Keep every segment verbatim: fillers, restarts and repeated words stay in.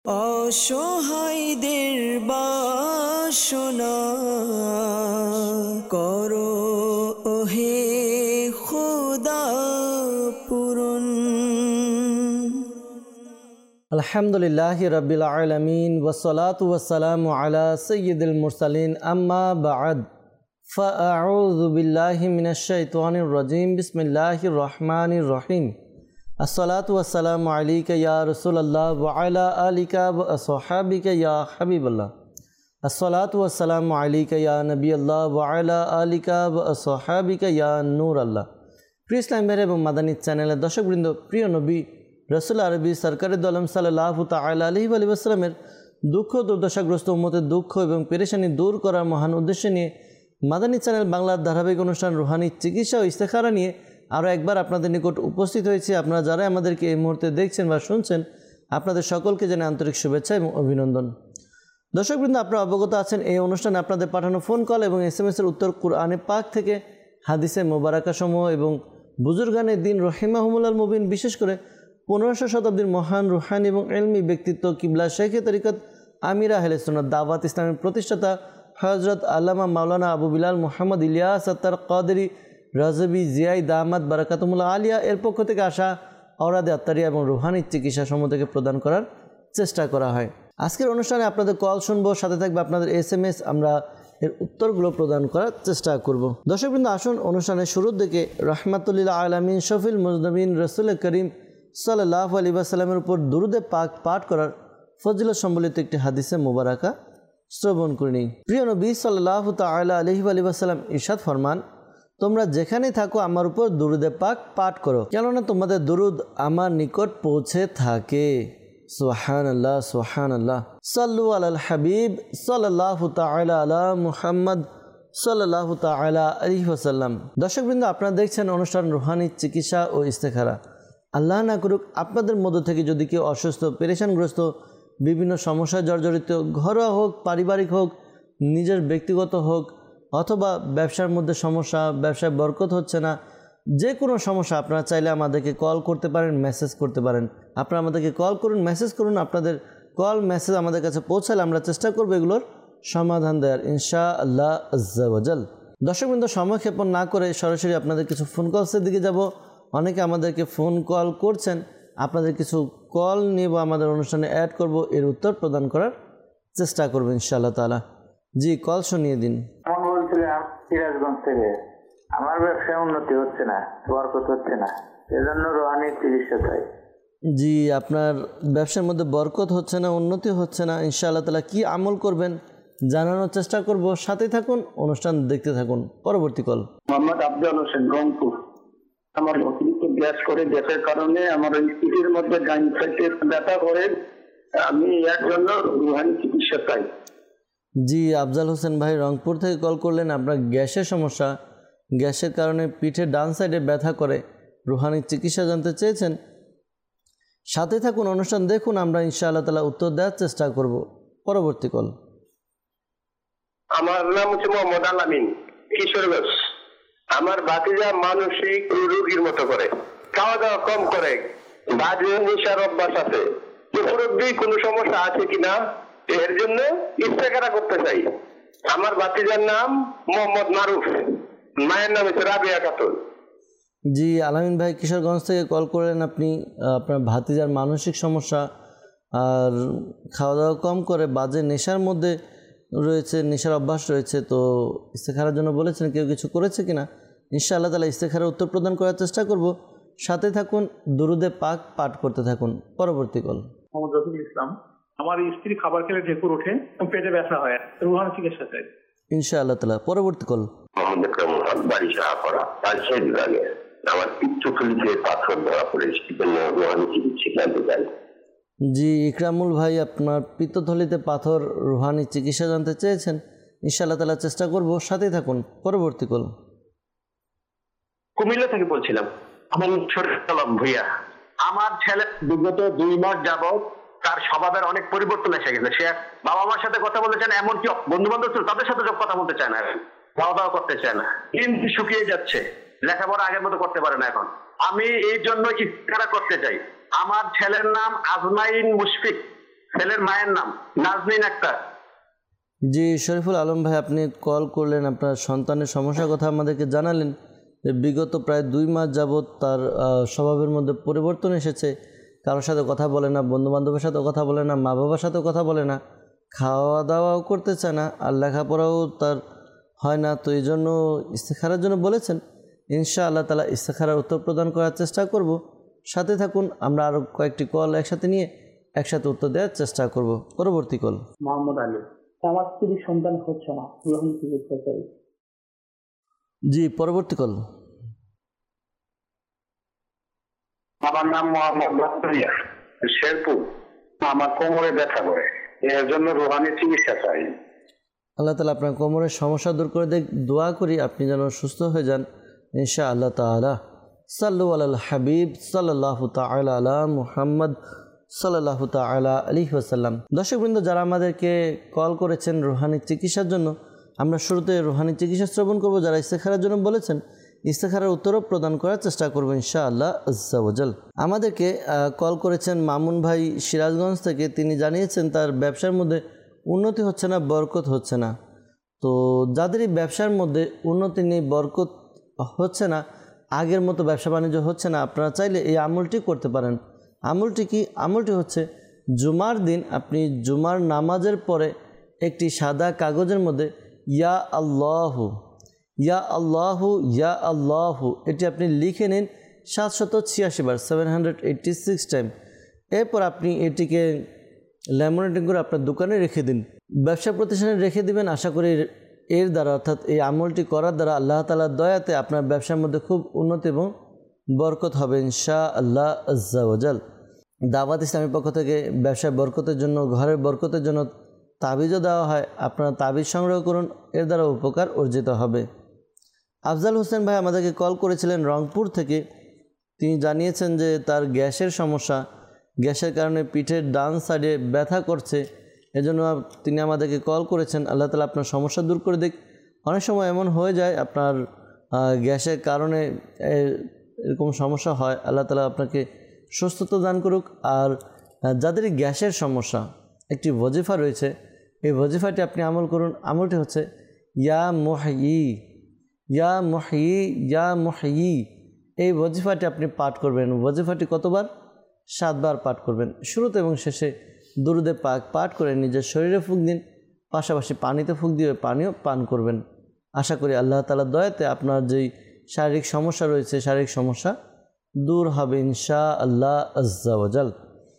অসহায়দের বাসনা করো ওহে খোদা পূরণ। আলহামদুলিল্লাহি রাব্বিল আলামিন ওয়াসসালাতু ওয়াসসালামু আলা সাইয়্যিদিল মুরসালিন আম্মা বা'দ ফাআউযু বিল্লাহি মিনাশ শাইতানির রাজীম বিসমিল্লাহির রহমানির রহিম। আসসালাতু ওয়াসসালামু আলাইকা ইয়া রাসূলুল্লাহ ওয়া আলা আলিকা ওয়া আসহাবিকা ইয়া হাবিবাল্লাহ। আসসালাতু ওয়াসসালামু আলাইকা ইয়া নবিয়াল্লাহ ওয়া আলা আলিকা ওয়া আসহাবিকা ইয়া নূরাল্লাহ। প্রিয় ইসলাম ভাই এবং মাদানী চ্যানেলের দর্শকবৃন্দ, প্রিয় নবী রাসূল আরবি সরকারে দোয়ালাম সাল্লাল্লাহু তাআলা আলাইহি ওয়া সাল্লামের দুঃখ দুর্দশাগ্রস্ত উম্মতের দুঃখ এবং পেরেশানি দূর করার মহান উদ্দেশ্য নিয়ে মাদানী চ্যানেল বাংলার ধারাবাহিক অনুষ্ঠান রুহানি চিকিৎসা ও ইস্তেখারা নিয়ে আরও একবার আপনাদের নিকট উপস্থিত হয়েছে। আপনারা যারা আমাদেরকে এই মুহূর্তে দেখছেন বা শুনছেন, আপনাদের সকলকে জানাই আন্তরিক শুভেচ্ছা এবং অভিনন্দন। দর্শকবৃন্দ, আপনারা অবগত আছেন এই অনুষ্ঠানে আপনাদের পাঠানো ফোন কল এবং এস এম এসের উত্তর কুরআনে পাক থেকে হাদিসে মোবারকাসমূহ এবং বুজুর্গানে দিন রহিমাহুমুল্লাহ মুবিন, বিশেষ করে পনেরোশো শতাব্দীর মহান রুহানি এবং এলমি ব্যক্তিত্ব কিবলা শেখে তরিকত আমিরা আহলে সুন্নাত দাওয়াত ইসলামের প্রতিষ্ঠাতা হযরত আল্লামা মাওলানা আবু বিলাল মুহাম্মদ ইলিয়াস আত্তার কাদেরী রাজবি জিয়াই দামাত বারাকাতুমুল্লাহ আলিয়া এর পক্ষ থেকে আসা আওরাদে আত্তারিয়া এবং রুহানি চিকিৎসা সমূহ থেকে প্রদান করার চেষ্টা করা হয়। আজকের অনুষ্ঠানে আপনাদের কল শুনবো, সাথে থাকবে আপনাদের এস এম এস, আমরা এর উত্তরগুলো প্রদান করার চেষ্টা করব। দর্শকবৃন্দ, আসুন অনুষ্ঠানের শুরুর দিকে রাহমাতুল্লিল আলামিন শফিল মুজনবিন রাসূল করিম সাল্লাল্লাহু আলাইহি ওয়াসাল্লামের উপর দুরুদে পাক পাঠ করার ফজিলত সম্বলিত একটি হাদিসে মুবারাকা শ্রবণ করে নিই। প্রিয় নবী সাল্লাল্লাহু তাআলা আলাইহি ওয়াসাল্লাম ইরশাদ ফরমান, তোমরা যেখানেই থাকো আমার উপর দুরুদে পাক পাঠ করো, কেননা তোমাদের দুরুদ আমার নিকট পৌঁছে থাকে। সুবহানাল্লাহ সুবহানাল্লাহ। সাল্লু আলাল হাবিব সাল্লাল্লাহু তাআলা আলা মুহাম্মদ সাল্লাল্লাহু তাআলা আলাইহি ওয়াসাল্লাম। দর্শকবৃন্দ, আপনারা দেখছেন অনুষ্ঠান রুহানি চিকিৎসা ও ইস্তেখারা। আল্লাহ না করুক আপনাদের মধ্য থেকে যদি কেউ অসুস্থ, পেরেশানগ্রস্ত, বিভিন্ন সমস্যায় জর্জরিত, ঘরোয়া হোক, পারিবারিক হোক, নিজের ব্যক্তিগত হোক, অথবা ব্যবসার মধ্যে সমস্যা, ব্যবসায় বরকত হচ্ছে না, যে কোনো সমস্যা, আপনারা চাইলে আমাদেরকে কল করতে পারেন, মেসেজ করতে পারেন। আপনারা আমাদেরকে কল করুন, মেসেজ করুন। আপনাদের কল মেসেজ আমাদের কাছে পৌঁছালে আমরা চেষ্টা করবো এগুলোর সমাধান দেওয়ার ইনশাআল্লাহ আজ্জা ওয়াজাল। দর্শকবৃন্দ, সময় ক্ষেপণ না করে সরাসরি আপনাদের কিছু ফোন কলসের দিকে যাব। অনেকে আমাদেরকে ফোন কল করছেন, আপনাদের কিছু কল নিয়ে আমাদের অনুষ্ঠানে অ্যাড করব, এর উত্তর প্রদান করার চেষ্টা করবো ইনশাআল্লাহ তাআলা। জি, কল শুনিয়ে দিন। বলছিলাম সিরাজগঞ্জ থেকে, আমার ব্যবসায় উন্নতি হচ্ছে না, বরকত হচ্ছে না, এজন্য রুহানি চিকিৎসা চাই। জি, আপনার ব্যবসার মধ্যে বরকত হচ্ছে না, উন্নতি হচ্ছে না, ইনশাআল্লাহ তাআলা কি আমল করবেন জানানোর চেষ্টা করব। সাথে থাকুন, অনুষ্ঠান দেখতে থাকুন। পরবর্তী কল। মোহাম্মদ আফজাল হোসেন, রংপুর। আমার অতিরিক্ত গ্যাস করে গ্যাসের কারণে আমার ওই পিঠের মধ্যে গাইন থেকে ব্যথা করে, আমি এর জন্য রুহানি চিকিৎসা চাই। জি, আফজাল হোসেন ভাই রংপুর থেকে কল করলেন। আপনার গ্যাসের সমস্যা, গ্যাসের কারণে পিঠে ডান সাইডে ব্যথা করে, রুহানি চিকিৎসা জানতে চেয়েছেন। সাথে থাকুন, অনুষ্ঠান দেখুন, আমরা ইনশাআল্লাহ তাআলা উত্তর দেওয়ার চেষ্টা করব। পরবর্তী কল। আমার নাম হচ্ছে মোহাম্মদ আলামিন, কিশোরগঞ্জ। আমার ভাতিজা মানসিক রোগীর মতো করে, খাওয়া দাওয়া কম করে, বাজে নেশার অভ্যাস আছে। কোনো সমস্যা আছে কিনা এর জন্য ইস্তেখারা করতে চাই। আমার ভাতিজার নাম মোহাম্মদ মারুফ, মায়ের নাম হচ্ছে রাবিয়া খাতুন। জি, আলামিন ভাই কিশোরগঞ্জ থেকে কল করলেন। আপনি আপনার ভাতিজার মানসিক সমস্যা আর খাওয়া দাওয়া কম করে, বাজে নেশার মধ্যে রয়েছে, নেশার অভ্যাস রয়েছে, তো ইস্তেখারার জন্য বলেছেন। কেউ কিছু করেছে কিনা ইনশাআল্লাহ তাআলা ইস্তেখারার উত্তর প্রদান করার চেষ্টা করব। সাথে থাকুন, দুরুদে পাক পাঠ করতে থাকুন। পরবর্তী কল। মোহাম্মদ রফিকুল ইসলাম। আমার স্ত্রী খাবার খেলে ঢেকুর ওঠে, পেটে ব্যথা হয়, রুহানি চিকিৎসা চাই ইনশাআল্লাহ তাআলা। পরবর্তী কল। মোহাম্মদ কামরুল হক, বারিশাহ করা, রাজশাহী বিভাগে। আমার পিত্তথলিতে পাথর ধরা পড়েছে, রুহানি চিকিৎসা জানতে চাই। জি, ইকরামুল ভাই আপনার পিত্তথলিতে পাথর, রুহানি চিকিৎসা জানতে চেয়েছেন। ইনশাআল্লাহ তাআলা চেষ্টা করব। সাথে থাকুন। পরবর্তী কল। কুমিল্লা থেকে বলছিলাম। আমার ছোট ভূয়া, আমার ছেলে বিগত দুই মাস যাবত তার স্বভাবের অনেক পরিবর্তন এসে গেছে। সে বাবা মার সাথে কথা বলতে চায় না, এমনকি বন্ধু বান্ধব তাদের সাথে কথা বলতে চায় না, খাওয়া দাওয়া করতে চায় না, কিন্তু শুকিয়ে যাচ্ছে, লেখাপড়া আগের মতো করতে পারে না এখন। আমি এই জন্য ইস্তেখারা করতে চাই। আমার ছেলের নাম আজমাইন মুশফিক, ছেলের মায়ের নাম নাজনীন আক্তার। জি শরীফুল আলম ভাই, আপনি কল করলেন, আপনার সন্তানের সমস্যার কথা আমাদেরকে জানালেন যে বিগত প্রায় দুই মাস যাবৎ তার স্বভাবের মধ্যে পরিবর্তন এসেছে। কারোর সাথে কথা বলে না, বন্ধুবান্ধবের সাথে কথা বলে না, মা বাবার সাথে কথা বলে না, খাওয়া দাওয়াও করতে চায় না, আর লেখাপড়াও তার হয় না। তো এই জন্য ইস্তেখারার জন্য বলেছেন। ইনশাআল্লাহ তাআলা ইস্তেখারার উত্তর প্রদান করার চেষ্টা করব। সাথে থাকুন, আমরা আরও কয়েকটি কল একসাথে নিয়ে একসাথে উত্তর দেওয়ার চেষ্টা করব। পরবর্তী কল মোহাম্মদ আলী। আমার স্ত্রীর সন্তান হচ্ছে না, গ্রহণ চিকিৎসা চাই। জি পরবর্তী কল। আমার নাম মোহাম্মদ বাদরিয়া, শেরপুর। আমার কোমরে ব্যথা করে, এর জন্য রুহানি চিকিৎসা চাই। আল্লাহ তাআলা আপনার কোমরের সমস্যা দূর করে দেখ, দোয়া করি আপনি যেন সুস্থ হয়ে যান ইনশাআল্লাহ তাআলা। সাল্লু আলাল হাবিব সাল্লাল্লাহু তাআলা আলা মুহাম্মদ সাল্লাল্লাহু তাআলা আলাইহি ওয়াসাল্লাম। দর্শকবৃন্দ, যারা আমাদেরকে কল করেছেন রুহানি চিকিৎসার জন্য, আমরা শুরুতে রুহানি চিকিৎসা শ্রবণ করব। যারা ইস্তেখারার জন্য বলেছেন, ইস্তেখারার উত্তরও প্রদান করার চেষ্টা করব ইনশাআল্লাহ আজ্জা ওয়াজাল। আমাদেরকে কল করেছেন মামুন ভাই সিরাজগঞ্জ থেকে। তিনি জানিয়েছেন তার ব্যবসার মধ্যে উন্নতি হচ্ছে না, বরকত হচ্ছে না। তো যাদেরই ব্যবসার মধ্যে উন্নতি নেই, বরকত হচ্ছে না, আগের মতো ব্যবসা বাণিজ্য হচ্ছে না, আপনারা চাইলে এই আমলটি করতে পারেন। আমলটি কি? আমলটি হচ্ছে জুমার দিন আপনি জুমার নামাজের পরে একটি সাদা কাগজের মধ্যে ইয়া আল্লাহু ইয়া আল্লাহু ইয়া আল্লাহু এটি আপনি লিখে নিন সাতশত ছিয়াশি বার, seven hundred eighty six time. এরপর আপনি এটিকে ল্যামিনেটিং করে আপনার দোকানে রেখে দিন, ব্যবসা প্রতিষ্ঠানে রেখে দিবেন। আশা করি এর দ্বারা, অর্থাৎ এই আমলটি করার দ্বারা আল্লাহ তাআলার দয়াতে আপনার ব্যবসার মধ্যে খুব উন্নতি এবং বরকত হবে ইনশাআল্লাহ আজ্জা ওয়াজাল। দাওয়াত ইসলামের পক্ষ থেকে ব্যবসায় বরকতের জন্য, ঘরের বরকতের জন্য তাবিজও দেওয়া হয়। আপনারা তাবিজ সংগ্রহ করুন, এর দ্বারা উপকার অর্জিত হবে। আফজাল হোসেন ভাই আমাদেরকে কল করেছিলেন রংপুর থেকে। তিনি জানিয়েছেন যে তার গ্যাসের সমস্যা, গ্যাসের কারণে পিঠের ডান সাইডে ব্যথা করছে। এজন্য তিনি আমাদেরকে কল করেছেন। আল্লাহ তাআলা আপনার সমস্যা দূর করে দিক। অনেক সময় এমন হয়ে যায় আপনার গ্যাসের কারণে এরকম সমস্যা হয়। আল্লাহ তাআলা আপনাকে সুস্থতা দান করুক। আর যাদের গ্যাসের সমস্যা, একটি ওয়াজিফা রয়েছে, এই ওয়াজিফাটি আপনি আমল করুন। আমলটি হচ্ছে ইয়া মুহয়ি ইয়া মুহয়ি ইয়া মুহয়ি। এই ওয়াজিফাটি আপনি পাঠ করবেন। ওয়াজিফাটি কতবার? সাতবার পাঠ করবেন। শুরুতে এবং শেষে দুরুদে পাক পাঠ করে নিজের শরীরে ফুঁক দিন, পাশাপাশি পানিতে ফুঁক দিয়ে পানিও পান করবেন। আশা করি আল্লাহ তাআলার দয়াতে আপনার যেই শারীরিক সমস্যা রয়েছে, শারীরিক সমস্যা দূর হবে ইনশাআল্লাহ আজ্জা ওয়াজাল।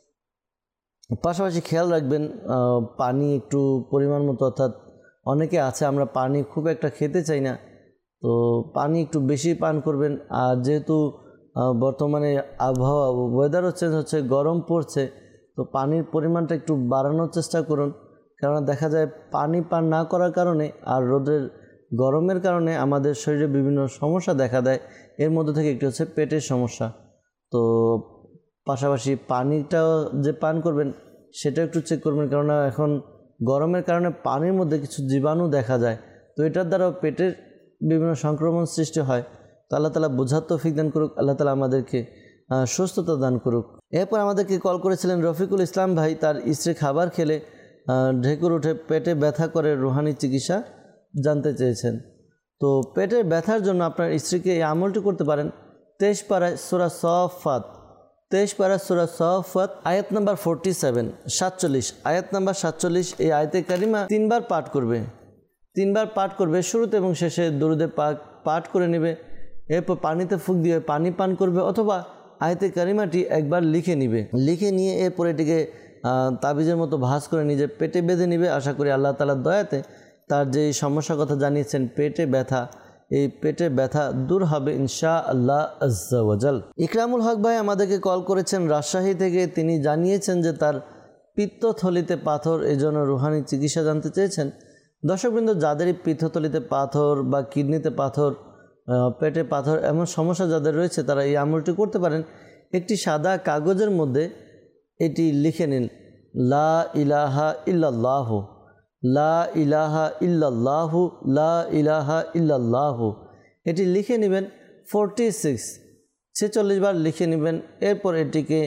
পাশাপাশি খেয়াল রাখবেন পানি একটু পরিমাণ মতো, অর্থাৎ অনেকে আছে আমরা পানি খুব একটা খেতে চাই না, তো পানি একটু বেশি পান করবেন। আর যেহেতু বর্তমানে আবহাওয়া ওয়েদারও চেঞ্জ হচ্ছে, গরম পড়ছে, তো পানির পরিমাণটা একটু বাড়ানোর চেষ্টা করুন। কেননা দেখা যায় পানি পান না করার কারণে আর রোদের গরমের কারণে আমাদের শরীরে বিভিন্ন সমস্যা দেখা দেয়। এর মধ্যে থেকে একটি হচ্ছে পেটের সমস্যা। তো পাশাপাশি পানিটাও যে পান করবেন সেটা একটু চেক করবেন, কেননা এখন গরমের কারণে পানির মধ্যে কিছু জীবাণু দেখা যায়, তো এটার দ্বারাও পেটের বিভিন্ন সংক্রমণ সৃষ্টি হয়। তো আল্লাহ তাআলা বোঝার তৌফিক দান করুক, আল্লাহ তাআলা আমাদেরকে সুস্থতা দান করুক। এরপর আমাদেরকে কল করেছিলেন রফিকুল ইসলাম ভাই। তার স্ত্রী খাবার খেলে ঢেকুর উঠে পেটে ব্যথা করে, রুহানি চিকিৎসা জানতে চেয়েছেন। তো পেটের ব্যথার জন্য আপনার স্ত্রীকে এই আমলটি করতে পারেন। তেইশ পারায় সূরা সফাত, তেইশ পারায় সূরা সফাত আয়াত নাম্বার ফোরটি সেভেন সাতচল্লিশ, আয়াত নাম্বার সাতচল্লিশ, এই আয়াতে কারিমা তিনবার পাঠ করবে। তিনবার পাঠ করবে, শুরুতে এবং শেষে দুরুদে পাক পাঠ করে নেবে। এরপর পানিতে ফুঁক দিয়ে পানি পান করবে, অথবা আয়াতে কারিমাটি একবার লিখে নিবে। লিখে নিয়ে এরপর এটিকে তাবিজের মতো ভাঁজ করে নিজের পেটে বেঁধে নিবে। আশা করি আল্লাহ তাআলার দয়াতে তার যে সমস্যার কথা জানিয়েছেন পেটে ব্যথা, এই পেটে ব্যথা দূর হবে ইনশাআল্লাহ আজ্জা ওয়াজাল। ইকরামুল হক ভাই আমাদেরকে কল করেছেন রাজশাহী থেকে। তিনি জানিয়েছেন যে তার পিত্তথলিতে পাথর, এই জন্য রুহানি চিকিৎসা জানতে চেয়েছেন। দর্শকবৃন্দ, যাদেরই পিত্তথলিতে পাথর বা কিডনিতে পাথর, পেটে পাথর, এমন সমস্যা যাদের রয়েছে তারা এই আমলটি করতে পারেন। একটি সাদা কাগজের মধ্যে এটি লিখে নিন, লা ইলাহা ইল্লাল্লাহু, লা ইলাহা ইল্লাল্লাহু, লা ইলাহা ইল্লাল্লাহু। এটি লিখে নেবেন ফোরটি সিক্স, ছেচল্লিশ বার লিখে নেবেন। এরপর এটিকে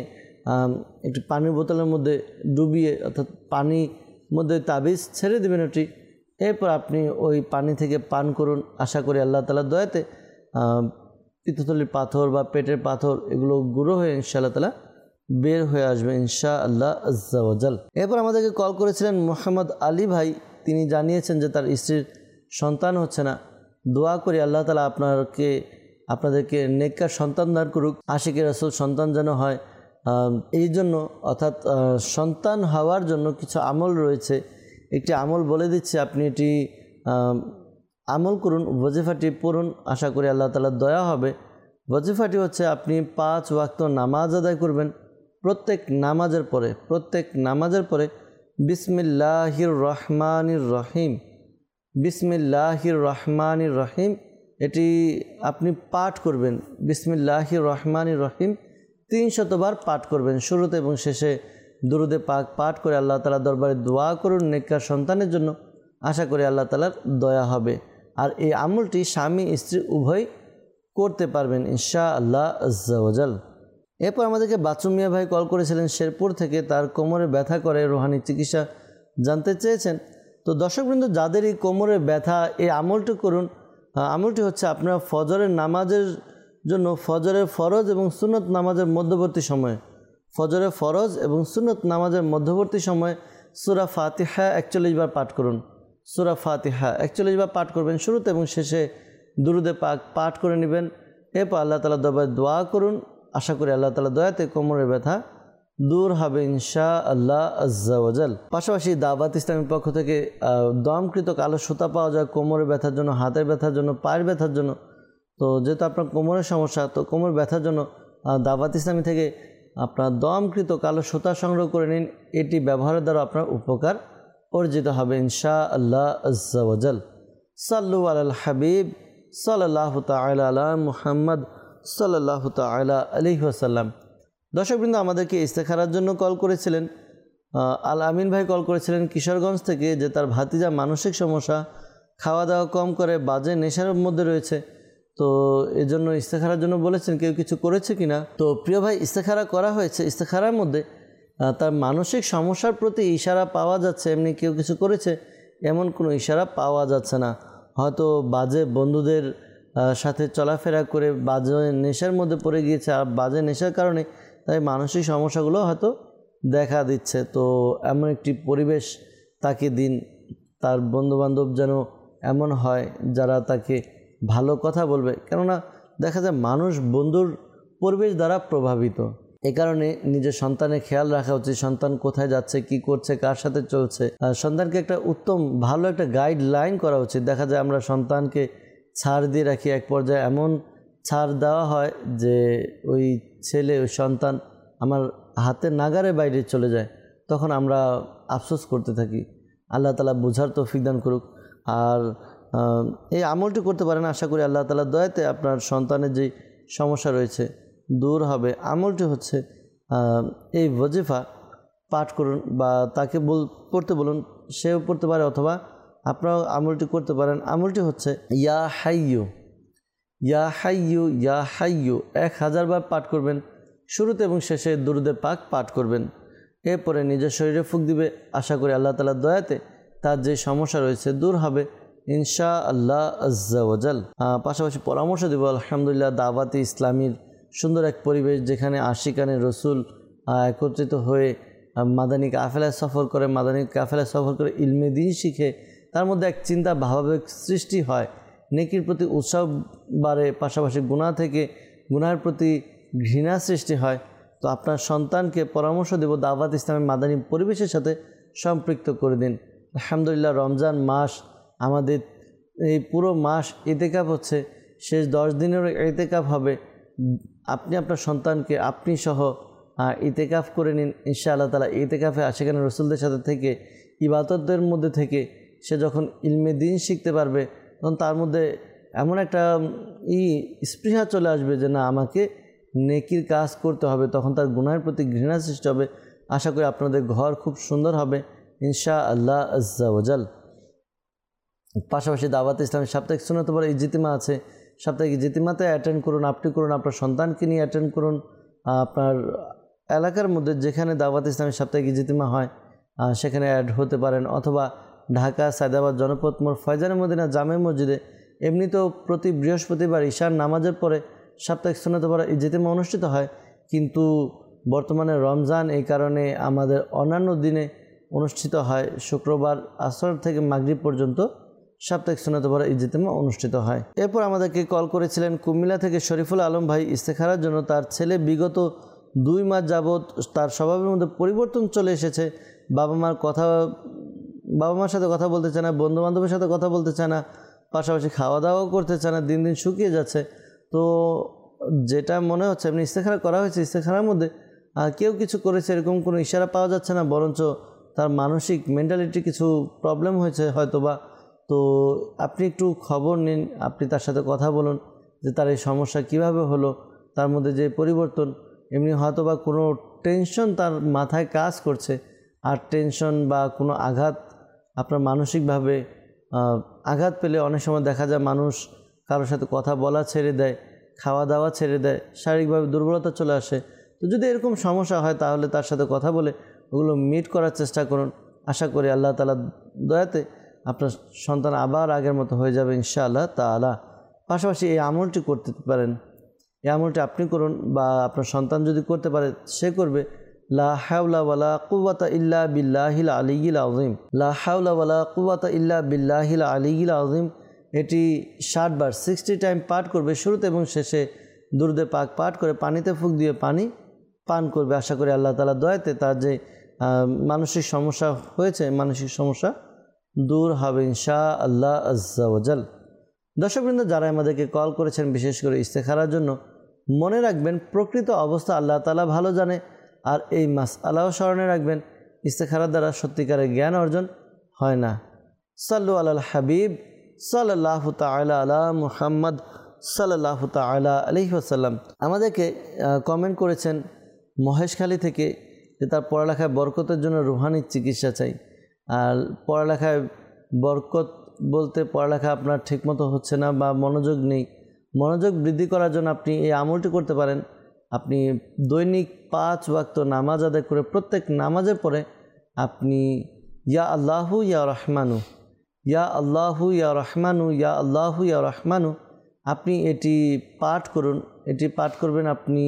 একটি পানির বোতলের মধ্যে ডুবিয়ে অর্থাৎ পানির মধ্যে তাবিজ ছেড়ে দেবেন ওটি, এরপর আপনি ওই পানি থেকে পান করুন। আশা করি আল্লাহ তাআলার দয়াতে পিত্তথলির পাথর বা পেটের পাথর এগুলো গুঁড়ো হয়ে ইনশাআল্লাহ তাআলা বের হয়ে আসবে ইনশাআল্লাহ আজ্জা ওয়া জাল। এরপর আমাদেরকে কল করেছিলেন মোহাম্মদ আলী ভাই, তিনি জানিয়েছেন যে তার স্ত্রীর সন্তান হচ্ছে না। দোয়া করি আল্লাহ তাআলা আপনাকে আপনাদেরকে নেককার সন্তান দান করুক, আশিকে রাসূল সন্তান যেন হয়। এই জন্য অর্থাৎ সন্তান হওয়ার জন্য কিছু আমল রয়েছে, একটি আমল বলে দিচ্ছি, আপনি এটি আমল করুন, ওয়াজিফাটি পড়ুন, আশা করি আল্লাহ তাআলার দয়া হবে। ওয়াজিফাটি হচ্ছে আপনি পাঁচ ওয়াক্ত নামাজ আদায় করবেন। প্রত্যেক নামাজের পরে প্রত্যেক নামাজের পরে বিসমিল্লাহির রহমানির রহিম বিসমিল্লাহির রহমানির রহিম এটি আপনি পাঠ করবেন। বিসমিল্লাহির রহমানির রহিম তিন শতবার পাঠ করবেন। শুরুতে এবং শেষে দুরুদে পাক পাঠ করে আল্লাহ তাআলার দরবারে দোয়া করুন নেককার সন্তানের জন্য, আশা করি আল্লাহ তাআলার দয়া হবে। আর এই আমলটি স্বামী স্ত্রী উভয় করতে পারবেন ইনশাআল্লাহ আজ্জা ওয়া জাল। এরপর আমাদেরকে বাচ্চু মিয়া ভাই কল করেছিলেন শেরপুর থেকে, তার কোমরে ব্যথা করে রুহানি চিকিৎসা জানতে চেয়েছেন। তো দর্শকবৃন্দ, যাদের এই কোমরে ব্যথা, এই আমলটি করুন। আমলটি হচ্ছে আপনার ফজরের নামাজের জন্য ফজরের ফরজ এবং সুন্নত নামাজের মধ্যবর্তী সময়ে ফজরের ফরজ এবং সুন্নত নামাজের মধ্যবর্তী সময়ে সূরা ফাতিহা একচল্লিশ বার পাঠ করুন। সূরা ফাতিহা একচল্লিশ বার পাঠ করবেন। শুরুতে এবং শেষে দুরুদে পাক পাঠ করে নেবেন। এরপর আল্লাহ তাআলার দরবারে দোয়া করুন, আশা করি আল্লাহ তাআলার দয়াতে কোমরের ব্যথা দূর হবে ইনশাআল্লাহ আজ্জা ওয়া জাল। পাশাপাশি দাওয়াত ইসলামের পক্ষ থেকে দমকৃত কালো সুতা পাওয়া যায় কোমরের ব্যথার জন্য, হাতের ব্যথার জন্য, পায়ের ব্যথার জন্য। তো যেহেতু আপনার কোমরের সমস্যা, তো কোমর ব্যথার জন্য দাওয়াত ইসলামী থেকে আপনার দমকৃত কালো সুতা সংগ্রহ করে নিন। এটি ব্যবহারের দ্বারা আপনার উপকার অর্জিত হবে ইনশাআল্লাহ আজ্জা ওয়া জাল। সাল্লু আলাল হাবিব সাল্লাল্লাহু তাআলা আলা মুহাম্মদ সাল্লাল্লাহু তাআলা আলাইহি ওয়াসাল্লাম। দর্শকবৃন্দ, আমাদেরকে ইস্তেখারার জন্য কল করেছিলেন আল আমিন ভাই, কল করেছিলেন কিশোরগঞ্জ থেকে, যে তার ভাতিজা মানসিক সমস্যা, খাওয়া দাওয়া কম করে, বাজে নেশার মধ্যে রয়েছে। তো এই জন্য ইস্তেখারার জন্য বলেছেন কেউ কিছু করেছে কিনা। তো প্রিয় ভাই, ইস্তেখারা করা হয়েছে। ইস্তেখারার মধ্যে তার মানসিক সমস্যার প্রতি ইশারা পাওয়া যাচ্ছে, এমনি কেউ কিছু করেছে এমন কোনো ইশারা পাওয়া যাচ্ছে না। হয়তো বাজে বন্ধুদের সাথে চলাফেরা করে বাজে নেশার মধ্যে পড়ে গিয়েছে, আর বাজে নেশার কারণে তাই মানসিক সমস্যাগুলো হয়তো দেখা দিচ্ছে। তো এমন একটি পরিবেশ তাকে দিন, তার বন্ধুবান্ধব যেন এমন হয় যারা তাকে ভালো কথা বলবে, কেননা দেখা যায় মানুষ বন্ধুর পরিবেশ দ্বারা প্রভাবিত। এ কারণে নিজের সন্তানের খেয়াল রাখা উচিত, সন্তান কোথায় যাচ্ছে, কি করছে, কার সাথে চলছে। সন্তানকে একটা উত্তম ভালো একটা গাইডলাইন করা উচিত। দেখা যায় আমরা সন্তানকে ছাড় দিয়ে রাখি, এক পর্যায়ে এমন ছাড় দেওয়া হয় যে ওই ছেলে ওই সন্তান আমার হাতের নাগারের বাইরে চলে যায়, তখন আমরা আফসোস করতে থাকি। আল্লাহ তাআলা বুঝার তৌফিক দান করুক। আর এই আমলটি করতে পারেন, আশা করি আল্লাহ তাআলার দয়াতে আপনার সন্তানের যেই সমস্যা রয়েছে দূর হবে। আমলটি হচ্ছে এই ওয়াজিফা পাঠ করুন, বা তাকে বল পড়তে বলুন, সেও পড়তে পারে, অথবা আপনারাও আমলটি করতে পারেন। আমলটি হচ্ছে ইয়া হাইয়ু ইয়া হাইয়ু ইয়া হাইয়ু এক হাজার বার পাঠ করবেন। শুরুতে এবং শেষে দুরুদে পাক পাঠ করবেন। এরপরে নিজের শরীরে ফুঁক দিবে। আশা করি আল্লাহ তাআলার দয়াতে তার যে সমস্যা রয়েছে দূর হবে ইনশাআল্লাহ আজ্জা ওয়া জাল। পাশাপাশি পরামর্শ দেব, আলহামদুলিল্লাহ দাওয়াতে ইসলামীর সুন্দর এক পরিবেশ, যেখানে আশিকানে রসুল একত্রিত হয়ে মাদানী কাফেলায় সফর করে, মাদানী কাফেলায় সফর করে ইলমে দ্বীন শিখে, তার মধ্যে এক চিন্তা ভাবাবেগ সৃষ্টি হয়, নেকির প্রতি উৎসাহ বাড়ে, পাশাপাশি গুনাহ থেকে গুনাহের প্রতি ঘৃণা সৃষ্টি হয়। তো আপনার সন্তানকে পরামর্শ দেব দাওয়াত ইসলামের মাদানী পরিবেশের সাথে সম্পৃক্ত করে দিন। আলহামদুলিল্লাহ রমজান মাস, আমাদের এই পুরো মাস ইতিকাফ হচ্ছে, শেষ দশ দিনেরও ইতিকাফ হবে। আপনি আপনার সন্তানকে আপনি সহ ইতিকাফ করে নিন ইনশাআল্লাহ তাআলা। ইতিকাফে আশিকানে রসুলদের সাথে থেকে, ইবাদতের মধ্যে থেকে সে যখন ইলমে দ্বীন শিখতে পারবে, তখন তার মধ্যে এমন একটা ই স্পৃহা চলে আসবে যে না, আমাকে নেকির কাজ করতে হবে। তখন তার গুনাহের প্রতি ঘৃণা সৃষ্টি হবে। আশা করি আপনাদের ঘর খুব সুন্দর হবে ইনশাআল্লাহ আজ্জা ওয়া জাল। পাশাপাশি দাওয়াত ইসলামের সাপ্তাহিক সুন্নাত বলে ইজতিমা আছে, সাপ্তাহিক ইজতিমাতে অ্যাটেন্ড করুন, আপনি করুন, আপনার সন্তানকে নিয়ে অ্যাটেন্ড করুন। আপনার এলাকার মধ্যে যেখানে দাওয়াত ইসলামী সাপ্তাহিক ইজতিমা হয় সেখানে অ্যাড হতে পারেন, অথবা ঢাকা সায়দাবাদ জনপথ মোড় ফয়জানে মদিনা জামে মসজিদে এমনিতেও প্রতি বৃহস্পতিবার ঈশার নামাজের পরে সাপ্তাহিক সুন্নাতে পড়া ইজতিমা অনুষ্ঠিত হয়, কিন্তু বর্তমানে রমজান এই কারণে আমাদের অন্যান্য দিনে অনুষ্ঠিত হয়। শুক্রবার আসর থেকে মাগরিব পর্যন্ত সাপ্তাহিক সুন্নাতে পড়া ইজতিমা অনুষ্ঠিত হয়। এরপর আমাদেরকে কল করেছিলেন কুমিল্লা থেকে শরীফুল আলম ভাই ইস্তেখারার জন্য। তার ছেলে বিগত দুই মাস যাবৎ তার স্বভাবের মধ্যে পরিবর্তন চলে এসেছে। বাবা মার কথা বাবা মার সাথে কথা বলতে চায় না, বন্ধুবান্ধবের সাথে কথা বলতে চায় না, পাশাপাশি খাওয়া দাওয়াও করতে চায় না, দিন দিন শুকিয়ে যাচ্ছে। তো যেটা মনে হচ্ছে এমনি ইস্তেখারা করা হয়েছে, ইস্তেখারার মধ্যে কেউ কিছু করেছে এরকম কোনো ইশারা পাওয়া যাচ্ছে না, বরঞ্চ তার মানসিক মেন্টালিটি কিছু প্রবলেম হয়েছে হয়তোবা। তো আপনি একটু খবর নিন, আপনি তার সাথে কথা বলুন যে তার এই সমস্যা কিভাবে হলো, তার মধ্যে যে পরিবর্তন, এমনি হয়তোবা কোনো টেনশন তার মাথায় কাজ করছে। আর টেনশন বা কোনো আঘাত আপনার মানসিকভাবে আঘাত পেলে অনেক সময় দেখা যায় মানুষ কারোর সাথে কথা বলা ছেড়ে দেয়, খাওয়া দাওয়া ছেড়ে দেয়, শারীরিকভাবে দুর্বলতা চলে আসে। তো যদি এরকম সমস্যা হয় তাহলে তার সাথে কথা বলে ওগুলো মিট করার চেষ্টা করুন। আশা করি আল্লাহ তাআলা দয়াতে আপনার সন্তান আবার আগের মতো হয়ে যাবে ইনশাআল্লাহ তাআলা। পাশাপাশি এই আমলটি করতে পারেন, এই আমলটি আপনি করুন বা আপনার সন্তান যদি করতে পারে সে করবে। লা হাওলা ওয়ালা কুওয়াতা ইল্লা বিল্লাহিল আলিয়্যিল আযীম, লা হাওলা ওয়ালা কুওয়াতা ইল্লা বিল্লাহিল আলিয়্যিল আযীম। এটি ষাট বার সিক্সটি টাইম পাঠ করবে, শুরুতে এবং শেষে দুরূদে পাক পাঠ করে পানিতে ফুঁক দিয়ে পানি পান করবে। আশা করি আল্লাহ তাআলা দয়াতে তার যে মানসিক সমস্যা হয়েছে মানসিক সমস্যা দূর হবে ইনশাআল্লাহ আজ্জা ওয়া জাল। দর্শকবৃন্দ, যারা আমাদেরকে কল করেছেন বিশেষ করে ইস্তেখারার জন্য, মনে রাখবেন প্রকৃত অবস্থা আল্লাহ তাআলা ভালো জানে। আর এই মাসআলাও স্মরণে রাখবেন, ইস্তেখারার দ্বারা সত্যিকারের জ্ঞান অর্জন হয় না। সাল্লু আলাল হাবিব সাল্লাল্লাহু তাআলা আলা মুহাম্মদ সাল্লাল্লাহু তাআলা আলাইহি ওয়াসাল্লাম। আমাদেরকে কমেন্ট করেছেন মহেশখালী থেকে যে তার পড়ালেখায় বরকতের জন্য রুহানি চিকিৎসা চাই। আর পড়ালেখায় বরকত বলতে পড়ালেখা আপনার ঠিকমতো হচ্ছে না বা মনোযোগ নেই, মনোযোগ বৃদ্ধি করার জন্য আপনি এই আমলটি করতে পারেন। আপনি দৈনিক পাঁচ ওয়াক্ত নামাজ আদায় করে প্রত্যেক নামাজের পরে আপনি ইয়া আল্লাহু ইয়া রহমানু, ইয়া আল্লাহু ইয়া রহমানু, ইয়া আল্লাহু ইয়া রহমানু আপনি এটি পাঠ করুন। এটি পাঠ করবেন আপনি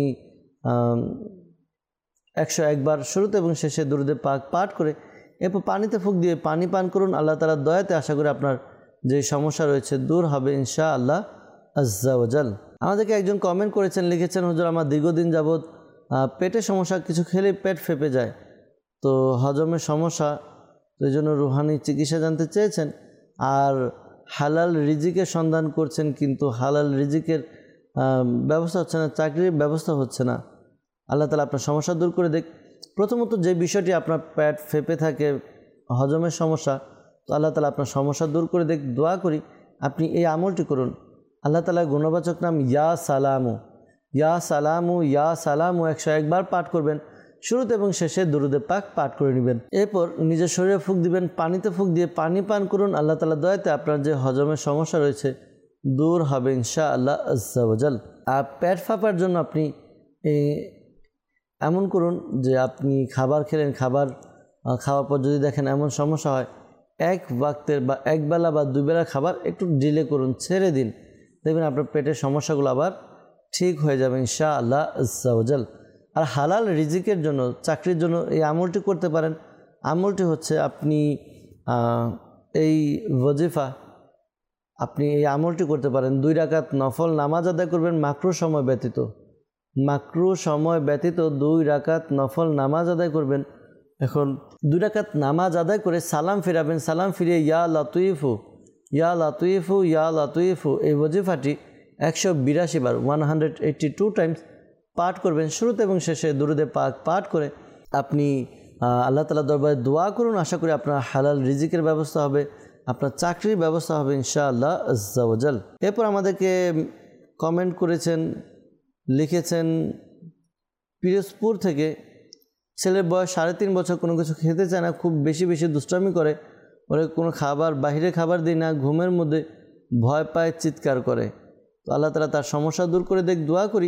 একশো একবার শুরুতে এবং শেষে দুরূদে পাক পাঠ করে এরপর পানিতে ফুঁক দিয়ে পানি পান করুন। আল্লাহ তাআলার দয়াতে আশা করি আপনার যে সমস্যা রয়েছে দূর হবে ইনশাআল্লাহ আজ্জা ওয়া জাল। আমাদেরকে একজন কমেন্ট করেছেন, লিখেছেন, হুজুর আমার দীর্ঘদিন যাবৎ পেটের সমস্যা, কিছু খেলে পেট ফেপে যায়, তো হজমের সমস্যা, তো এই জন্য রুহানি চিকিৎসা জানতে চেয়েছেন। আর হালাল রিজিকের সন্ধান করছেন, কিন্তু হালাল রিজিকের ব্যবস্থা হচ্ছে না, চাকরির ব্যবস্থা হচ্ছে না। আল্লাহ তাআলা আপনার সমস্যা দূর করে দেখ। প্রথমত যে বিষয়টি আপনার পেট ফেপে থাকে, হজমের সমস্যা, তো আল্লাহ তাআলা আপনার সমস্যা দূর করে দেখ। দোয়া করি আপনি এই আমলটি করুন। আল্লাহ তাআলার গুণবাচক নাম ইয়া সালামু, ইয়া সালামু, ইয়া সালামু একশো একবার পাঠ করবেন, শুরুতে এবং শেষে দুরূদে পাক পাঠ করে নেবেন। এরপর নিজের শরীরে ফুঁক দিবেন, পানিতে ফুঁক দিয়ে পানি পান করুন। আল্লাহ তাআলার দয়াতে আপনার যে হজমের সমস্যা রয়েছে দূর হবে ইনশাআল্লাহ আজ্জা ওয়া জাল। আর পেট ফাঁপার জন্য আপনি এমন করুন যে আপনি খাবার খেলেন, খাবার খাওয়ার পর যদি দেখেন এমন সমস্যা হয়, এক ওয়াক্তের বা একবেলা বা দুবেলা খাবার একটু ডিলে করুন, ছেড়ে দিন, দেখবেন আপনার পেটের সমস্যাগুলো আবার ঠিক হয়ে যাবে ইনশাআল্লাহ আজ্জা ওয়া জাল। আর হালাল রিজিকের জন্য, চাকরির জন্য এই আমলটি করতে পারেন। আমলটি হচ্ছে আপনি এই ওয়াজিফা, আপনি এই আমলটি করতে পারেন। দুই রাকাত নফল নামাজ আদায় করবেন মাকরু সময় ব্যতীত, মাকরু সময় ব্যতীত দুই রাকাত নফল নামাজ আদায় করবেন। এখন দুই রাকাত নামাজ আদায় করে সালাম ফিরাবেন, সালাম ফিরিয়ে ইয়া লাতিফু, ইয়া লাতিফু, ইয়া লাতিফু এই ওয়াজিফাটি একশো বিরাশি বার one hundred eighty two times পাঠ করবেন। শুরুতে এবং শেষে দুরূদে পাক পাঠ করে আপনি আল্লাহ তাআলার দরবারে দোয়া করুন। আশা করি আপনার হালাল রিজিকের ব্যবস্থা হবে, আপনার চাকরির ব্যবস্থা হবে ইনশাআল্লাহ আজ্জা ওয়া জাল। এরপর আমাদেরকে কমেন্ট করেছেন, লিখেছেন পিরোজপুর থেকে, ছেলের বয়স সাড়ে তিন বছর, কোনো কিছু খেতে চায় না, খুব বেশি বেশি দুষ্টামি করে, ওরে কোনো খাবার বাহিরে খাবার দিই না, ঘুমের মধ্যে ভয় পায়, চিৎকার করে। তো আল্লাহ তাআলা তার সমস্যা দূর করে দেখ। দোয়া করি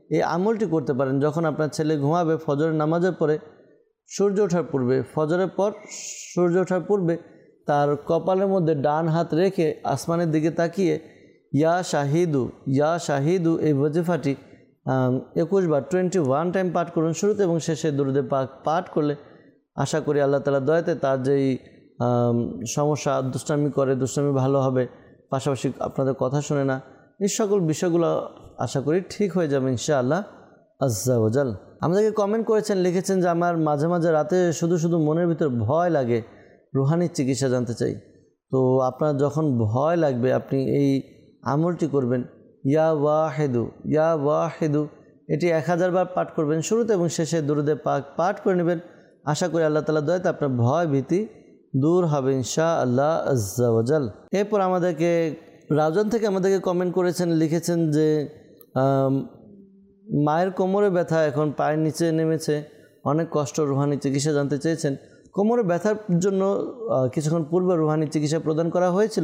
এই আমলটি করতে পারেন যখন আপনার ছেলে ঘুমাবে ফজরের নামাজের পরে সূর্য ওঠার পূর্বে, ফজরের পর সূর্য ওঠার পূর্বে তার কপালের মধ্যে ডান হাত রেখে আসমানের দিকে তাকিয়ে ইয়া শাহিদু ইয়া শাহিদু এই ওয়াজিফাটি একুশ বার টোয়েন্টি ওয়ান টাইম পাঠ করুন শুরুতে এবং শেষে দুরূদে পাক পাঠ করলে আশা করি আল্লাহ তাআলা দয়াতে তার যেই সমস্যা, দুষ্টামি করে, দুষ্টামি ভালো হবে, পাশাপাশি আপনাদের কথা শুনে না, এই সকল বিষয়গুলো আশা করি ঠিক হয়ে যাবে ইনশাআল্লাহ আজ্জা ওয়াজাল। আমাদেরকে কমেন্ট করেছেন, লিখেছেন যে আমার মাঝে মাঝে রাতে শুধু শুধু মনের ভিতর ভয় লাগে, রুহানির চিকিৎসা জানতে চাই। তো আপনার যখন ভয় লাগবে আপনি এই আমলটি করবেন, ইয়া ওয়াহিদু ইয়া ওয়াহিদু, এটি এক হাজার বার পাঠ করবেন শুরুতে এবং শেষে দুরূদে পাক পাঠ করে নেবেন। আশা করি আল্লাহ তাআলা দয়াতে আপনার ভয় ভীতি দূর হবে ইনশাআল্লাহ আজ্জা ওয়াজাল। এরপর আমাদেরকে রাউজান থেকে আমাদেরকে কমেন্ট করেছেন, লিখেছেন যে মায়ের কোমরে ব্যথা, এখন পায়ের নিচে নেমেছে, অনেক কষ্ট, রুহানি চিকিৎসা জানতে চেয়েছেন। কোমরে ব্যথার জন্য কিছুক্ষণ পূর্বে রুহানি চিকিৎসা প্রদান করা হয়েছিল।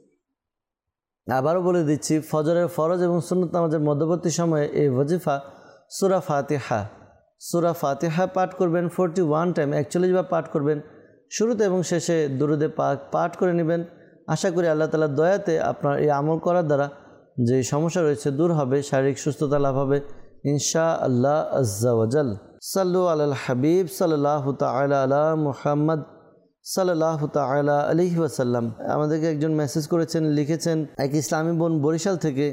আবারও বলে দিচ্ছি, ফজরের ফরজ এবং সুন্নত নামাজের মধ্যবর্তী সময়ে এই ওয়াজিফা সূরা ফাতিহা সূরা ফাতিহা পাঠ করবেন ফোরটি ওয়ান টাইম, একচল্লিশ বার পাঠ করবেন শুরুতে এবং শেষে দুরূদে পাক পাঠ করে নেবেন। আশা করি আল্লাহ তাআলার দয়াতে আপনার এই আমল করার দ্বারা যে সমস্যা রয়েছে দূর হবে, শারীরিক সুস্থতা লাভ হবে ইনশাআল্লাহ আজ্জা ওয়াজাল। সাল্লু আলাল হাবিব সাল্লাল্লাহু তাআলা আলা মুহাম্মদ সাল্লাল্লাহু তাআলা আলাইহি ওয়াসাল্লাম। আমাদেরকে একজন মেসেজ করেছেন, লিখেছেন এক ইসলামী বোন বরিশাল থেকে,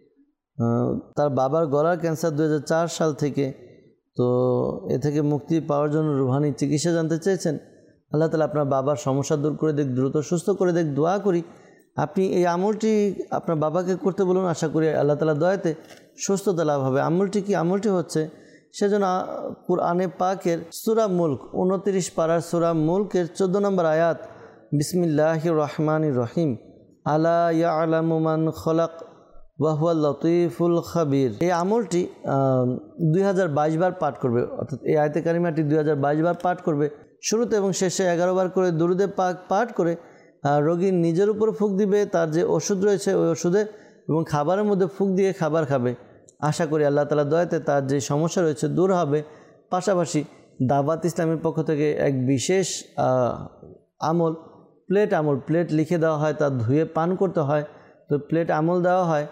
তার বাবার গলার ক্যান্সার দু হাজার চার সাল থেকে, তো এ থেকে মুক্তি পাওয়ার জন্য রুহানি চিকিৎসা জানতে চেয়েছেন। আল্লাহ তাআলা আপনার বাবার সমস্যা দূর করে দেখ, দ্রুত সুস্থ করে দেখ, দোয়া করি। আপনি এই আমলটি আপনার বাবাকে করতে বলুন, আশা করি আল্লাহ তাআলা দয়াতে সুস্থতা লাভ হবে। আমলটি কি? আমলটি হচ্ছে সেজন্য কুরআনে পাকের সূরা মুলক উনত্রিশ পারার সূরা মুলকের চোদ্দো নম্বর আয়াত, বিসমিল্লাহির রহমানির রহিম, আলা ইয়ালামু মান খলাক ওয়া হুয়াল লতীফুল খাবির। এই আমলটি দুই হাজার বাইশ বার পাঠ করবে, অর্থাৎ এই আয়াতে কারিমাটি দুই হাজার বাইশ বার পাঠ করবে শুরুতে এবং শেষে এগারো বার করে দুরূদে পাক পাঠ করে রোগীর নিজের উপর ফুঁক দিবে, তার যে ওষুধ রয়েছে ওই ওষুধে এবং খাবারের মধ্যে ফুঁক দিয়ে খাবার খাবে। আশা করি আল্লাহ তাআলা দয়াতে তার যে সমস্যা রয়েছে দূর হবে। পাশাপাশি দাওয়াত ইসলামের পক্ষ থেকে এক বিশেষ আমল, প্লেট আমল, প্লেট লিখে দেওয়া হয়, তা ধুয়ে পান করতে হয়। তো প্লেট আমল দেওয়া হয়,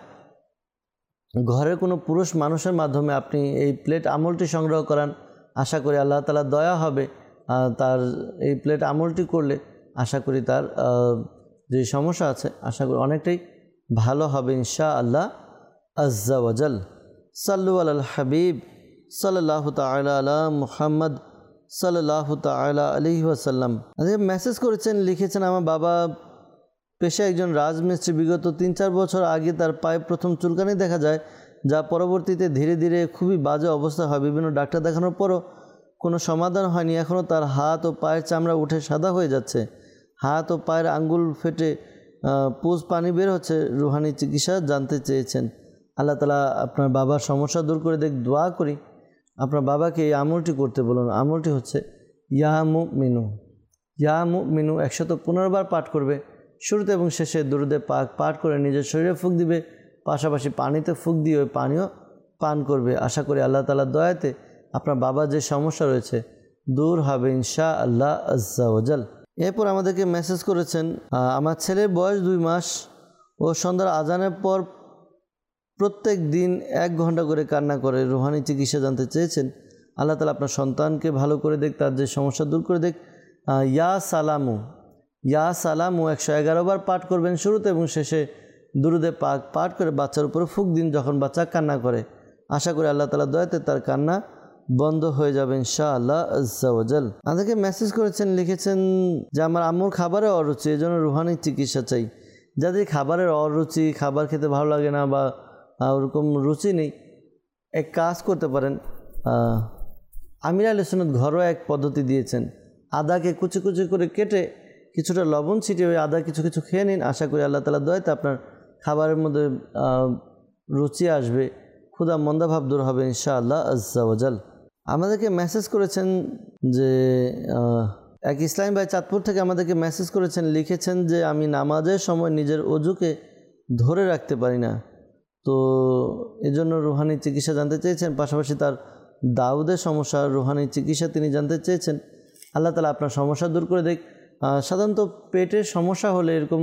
ঘরের কোনো পুরুষ মানুষের মাধ্যমে আপনি এই প্লেট আমলটি সংগ্রহ করান। আশা করি আল্লাহ তাআলা দয়া হবে, তার এই প্লেট আমলটি করলে আশা করি তার যে সমস্যা আছে আশা করি অনেকটাই ভালো হবে ইনশাআল্লাহ আজ্জা ওয়াজাল। সাল্লু আলাল হাবিব সাল্লাল্লাহু তাআলা আলা মুহাম্মদ সাল্লাল্লাহু তাআলা আলাইহি ওয়াসাল্লাম। মেসেজ করেছেন, লিখেছেন আমার বাবা পেশায় একজন রাজমিস্ত্রি। বিগত তিন চার বছর আগে তার পায়ে প্রথম চুলকানি দেখা যায়, যা পরবর্তীতে ধীরে ধীরে খুবই বাজে অবস্থা হয়। বিভিন্ন ডাক্তার দেখানোর পরও কোনো সমাধান হয়নি। এখনও তার হাত ও পায়ের চামড়া উঠে সাদা হয়ে যাচ্ছে, হাত ও পায়ের আঙ্গুল ফেটে পুজ পানি বের হচ্ছে। রুহানি চিকিৎসা জানতে চেয়েছেন। আল্লাহ তাআলা আপনার বাবার সমস্যা দূর করে দেখ, দোয়া করি। আপনার বাবাকে এই আমলটি করতে বলুন। আমলটি হচ্ছে ইয়া মুমিনু ইয়া মুমিনু একশত পনেরো বার পাঠ করবে শুরুতে এবং শেষে দুরূদে পাক পাঠ করে নিজের শরীরে ফুঁক দিবে, পাশাপাশি পানিতে ফুঁক দিয়ে ওই পানিও পান করবে। আশা করি আল্লাহ তাআলার দয়াতে আপনার বাবার যে সমস্যা রয়েছে দূর হবে ইনশাআল্লাহ আজ্জা ওয়াজাল। এরপর আমাদেরকে মেসেজ করেছেন, আমার ছেলের বয়স দুই মাস, ও সন্ধ্যার আজানের পর প্রত্যেক দিন এক ঘন্টা করে কান্না করে। রুহানি চিকিৎসা জানতে চেয়েছেন। আল্লাহ তাআলা আপনার সন্তানকে ভালো করে দেখ, তার যে সমস্যা দূর করে দেখ। ইয়া সালামু ইয়া সালামু একশো এগারো বার পাঠ করবেন শুরুতে এবং শেষে দুরূদে পাক পাঠ করে বাচ্চার উপরে ফুঁক দিন যখন বাচ্চা কান্না করে। আশা করি আল্লাহ তাআলা দয়াতে তার কান্না বন্ধ হয়ে যাবে ইনশাআল্লাহ আজ্জা ওয়াজাল। আমাদেরকে মেসেজ করেছেন, লিখেছেন যে আমার আম্মুর খাবারে অরুচি, এই জন্য রুহানি চিকিৎসা চাই। যাদের খাবারের অরুচি, খাবার খেতে ভালো লাগে না বা ওরকম রুচি নেই, এক কাজ করতে পারেন। আমির আহলে সুন্নাত ঘরোয়া এক পদ্ধতি দিয়েছেন। আদাকে কুচি কুচি করে কেটে কিছুটা লবণ ছিটিয়ে ওই আদা কিছু কিছু খেয়ে নিন। আশা করি আল্লাহ তাআলার দয়াতে আপনার খাবারের মধ্যে রুচি আসবে, ক্ষুধা মন্দা ভাব দূর হবে ইনশাআল্লাহ আজ্জা ওয়াজাল। আমাদেরকে মেসেজ করেছেন যে এক ইসলামী ভাই চাঁদপুর থেকে আমাদেরকে মেসেজ করেছেন, লিখেছেন যে আমি নামাজের সময় নিজের ওযুকে ধরে রাখতে পারি না, তো এজন্য রুহানি চিকিৎসা জানতে চেয়েছেন, পাশাপাশি তার দাউদের সমস্যা রুহানি চিকিৎসা তিনি জানতে চেয়েছেন। আল্লাহ তাআলা আপনার সমস্যা দূর করে দেখ। সাধারণত পেটের সমস্যা হলে এরকম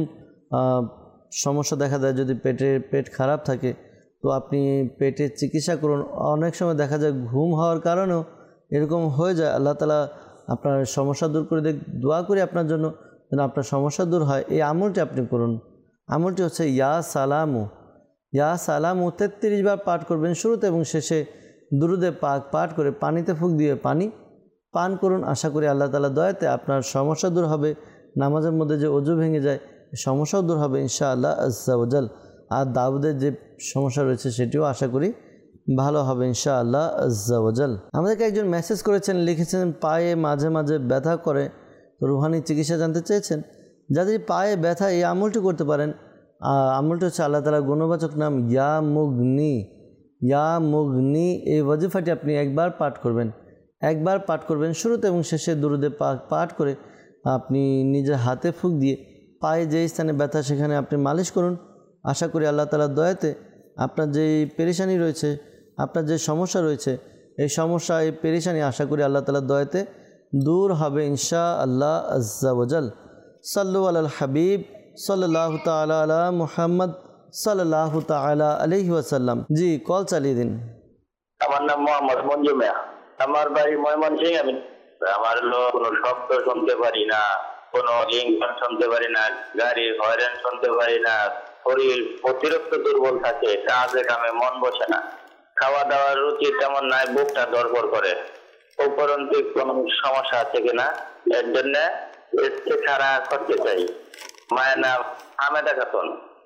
সমস্যা দেখা দেয়, যদি পেটের পেট খারাপ থাকে তো আপনি পেটের চিকিৎসা করুন। অনেক সময় দেখা যায় ঘুম হওয়ার কারণেও এরকম হয়ে যায়। আল্লাহ তাআলা আপনার সমস্যা দূর করে দেখ। দোয়া করি আপনার জন্য যেন আপনার সমস্যা দূর হয়। এই আমলটি আপনি করুন। আমলটি হচ্ছে ইয়া সালামু। ইয়া সালামু তেত্রিশ বার পাঠ করবেন শুরুতে এবং শেষে দুরুদে পাক পাঠ করে পানিতে ফুঁক দিয়ে পানি পান করুন। আশা করি আল্লাহ তাআলা দয়াতে আপনার সমস্যা দূর হবে। নামাজের মধ্যে যে অজু ভেঙে যায় সমস্যাও দূর হবে ইনশাআল্লাহ আজ্জা ওয়াজাল। আর দাউদের যে সমস্যা রয়েছে সেটিও আশা করি ভালো হবে ইনশাআল্লাহ আজ্জা ওয়াজাল। আমাদেরকে একজন মেসেজ করেছেন, লিখেছেন পায়ে মাঝে মাঝে ব্যথা করে, রুহানি চিকিৎসা জানতে চেয়েছেন। যাদের পায়ে ব্যথা এই আমলটি করতে পারেন। আমলটি হচ্ছে আল্লাহ তাআলার গুণবাচক নাম ইয়া মুগনি। ইয়া মুগনি এই ওয়াজিফাটি আপনি একবার পাঠ করবেন। একবার পাঠ করবেন শুরুতে এবং শেষে দুরুদে পাক পাঠ করে আপনি নিজের হাতে ফুঁক দিয়ে পায়ে যে স্থানে ব্যথা সেখানে আপনি মালিশ করুন। আশা করি আল্লাহ তাআলার দয়াতে আপনার যেই পেরেশানি রয়েছে, আপনার যে সমস্যা রয়েছে, এই সমস্যা এই পেরেশানি আশা করি আল্লাহ তাআলার দয়াতে দূর হবে ইনশাআল্লাহ আজ্জা ওয়াজাল। সাল্লু আলাল হাবিব সাল্লাল্লাহু তাআলা আলা মুহাম্মদ সাল্লাল্লাহু তাআলা আলাইহি ওয়াসাল্লাম। জি, কল চালিয়ে দিন। আমার নাম মোহাম্মদ মঞ্জু মিয়া, আমার বাড়ি ময়মনসিংহ। আমি আমার কোনো শব্দ শুনতে পারি না, কোনো ইংরেজি শুনতে পারি না, গাড়ির হয়রান শুনতে পারি না, শরীর অতিরিক্ত দুর্বল থাকে, কাজে কামে মন বসে না, খাওয়া দাওয়ার রুচি তেমন নাই, বুকটা দরবর করে। উপরন্তু কোনো সমস্যা আছে কিনা এর জন্য ইস্তেখারা করতে চাই। মায়ের নাম আমেদা খাতুন।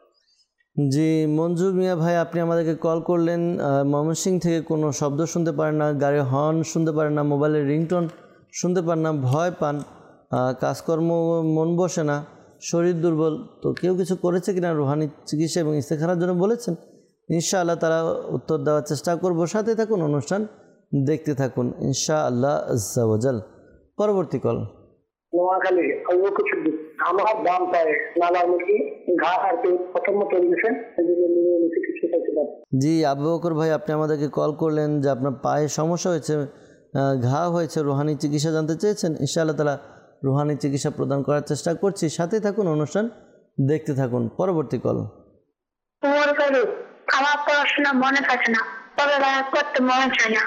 জি মঞ্জুর মিয়া ভাই, আপনি আমাদেরকে কল করলেন ময়মনসিংহ থেকে। কোনো শব্দ শুনতে পারেন না, গাড়ির হর্ন শুনতে পারেন না, মোবাইলের রিংটোন শুনতে পারেন না, ভয় পান, কাজকর্ম মন বসে না, শরীর দুর্বল। তো কেউ কিছু করেছে কিনা রুহানি চিকিৎসা এবং ইস্তেখারার জন্য বলেছেন। ইনশাআল্লাহ তারা উত্তর দেওয়ার চেষ্টা করব। সাথে থাকুন, অনুষ্ঠান দেখতে থাকুন ইনশাআল্লাহ আজ্জা ওয়াজাল। পরবর্তী কল। নোয়াখালী আমার দাম পায় নালার মুরগি ঘা আর কি প্রথম মতো দিয়েছেন। জি আবু বকর ভাই, আপনি আমাদেরকে কল করলেন যে আপনার পায়ে সমস্যা হয়েছে, ঘা হয়েছে, রুহানি চিকিৎসা জানতে চেয়েছেন। ইনশাআল্লাহ তাআলা রুহানি চিকিৎসা প্রদান করার চেষ্টা করছি। সাথে থাকুন, অনুষ্ঠান দেখতে থাকুন। পরবর্তী কল। আমার পড়াশোনা মনে থাকে না, তবে করতে মনে চায় না।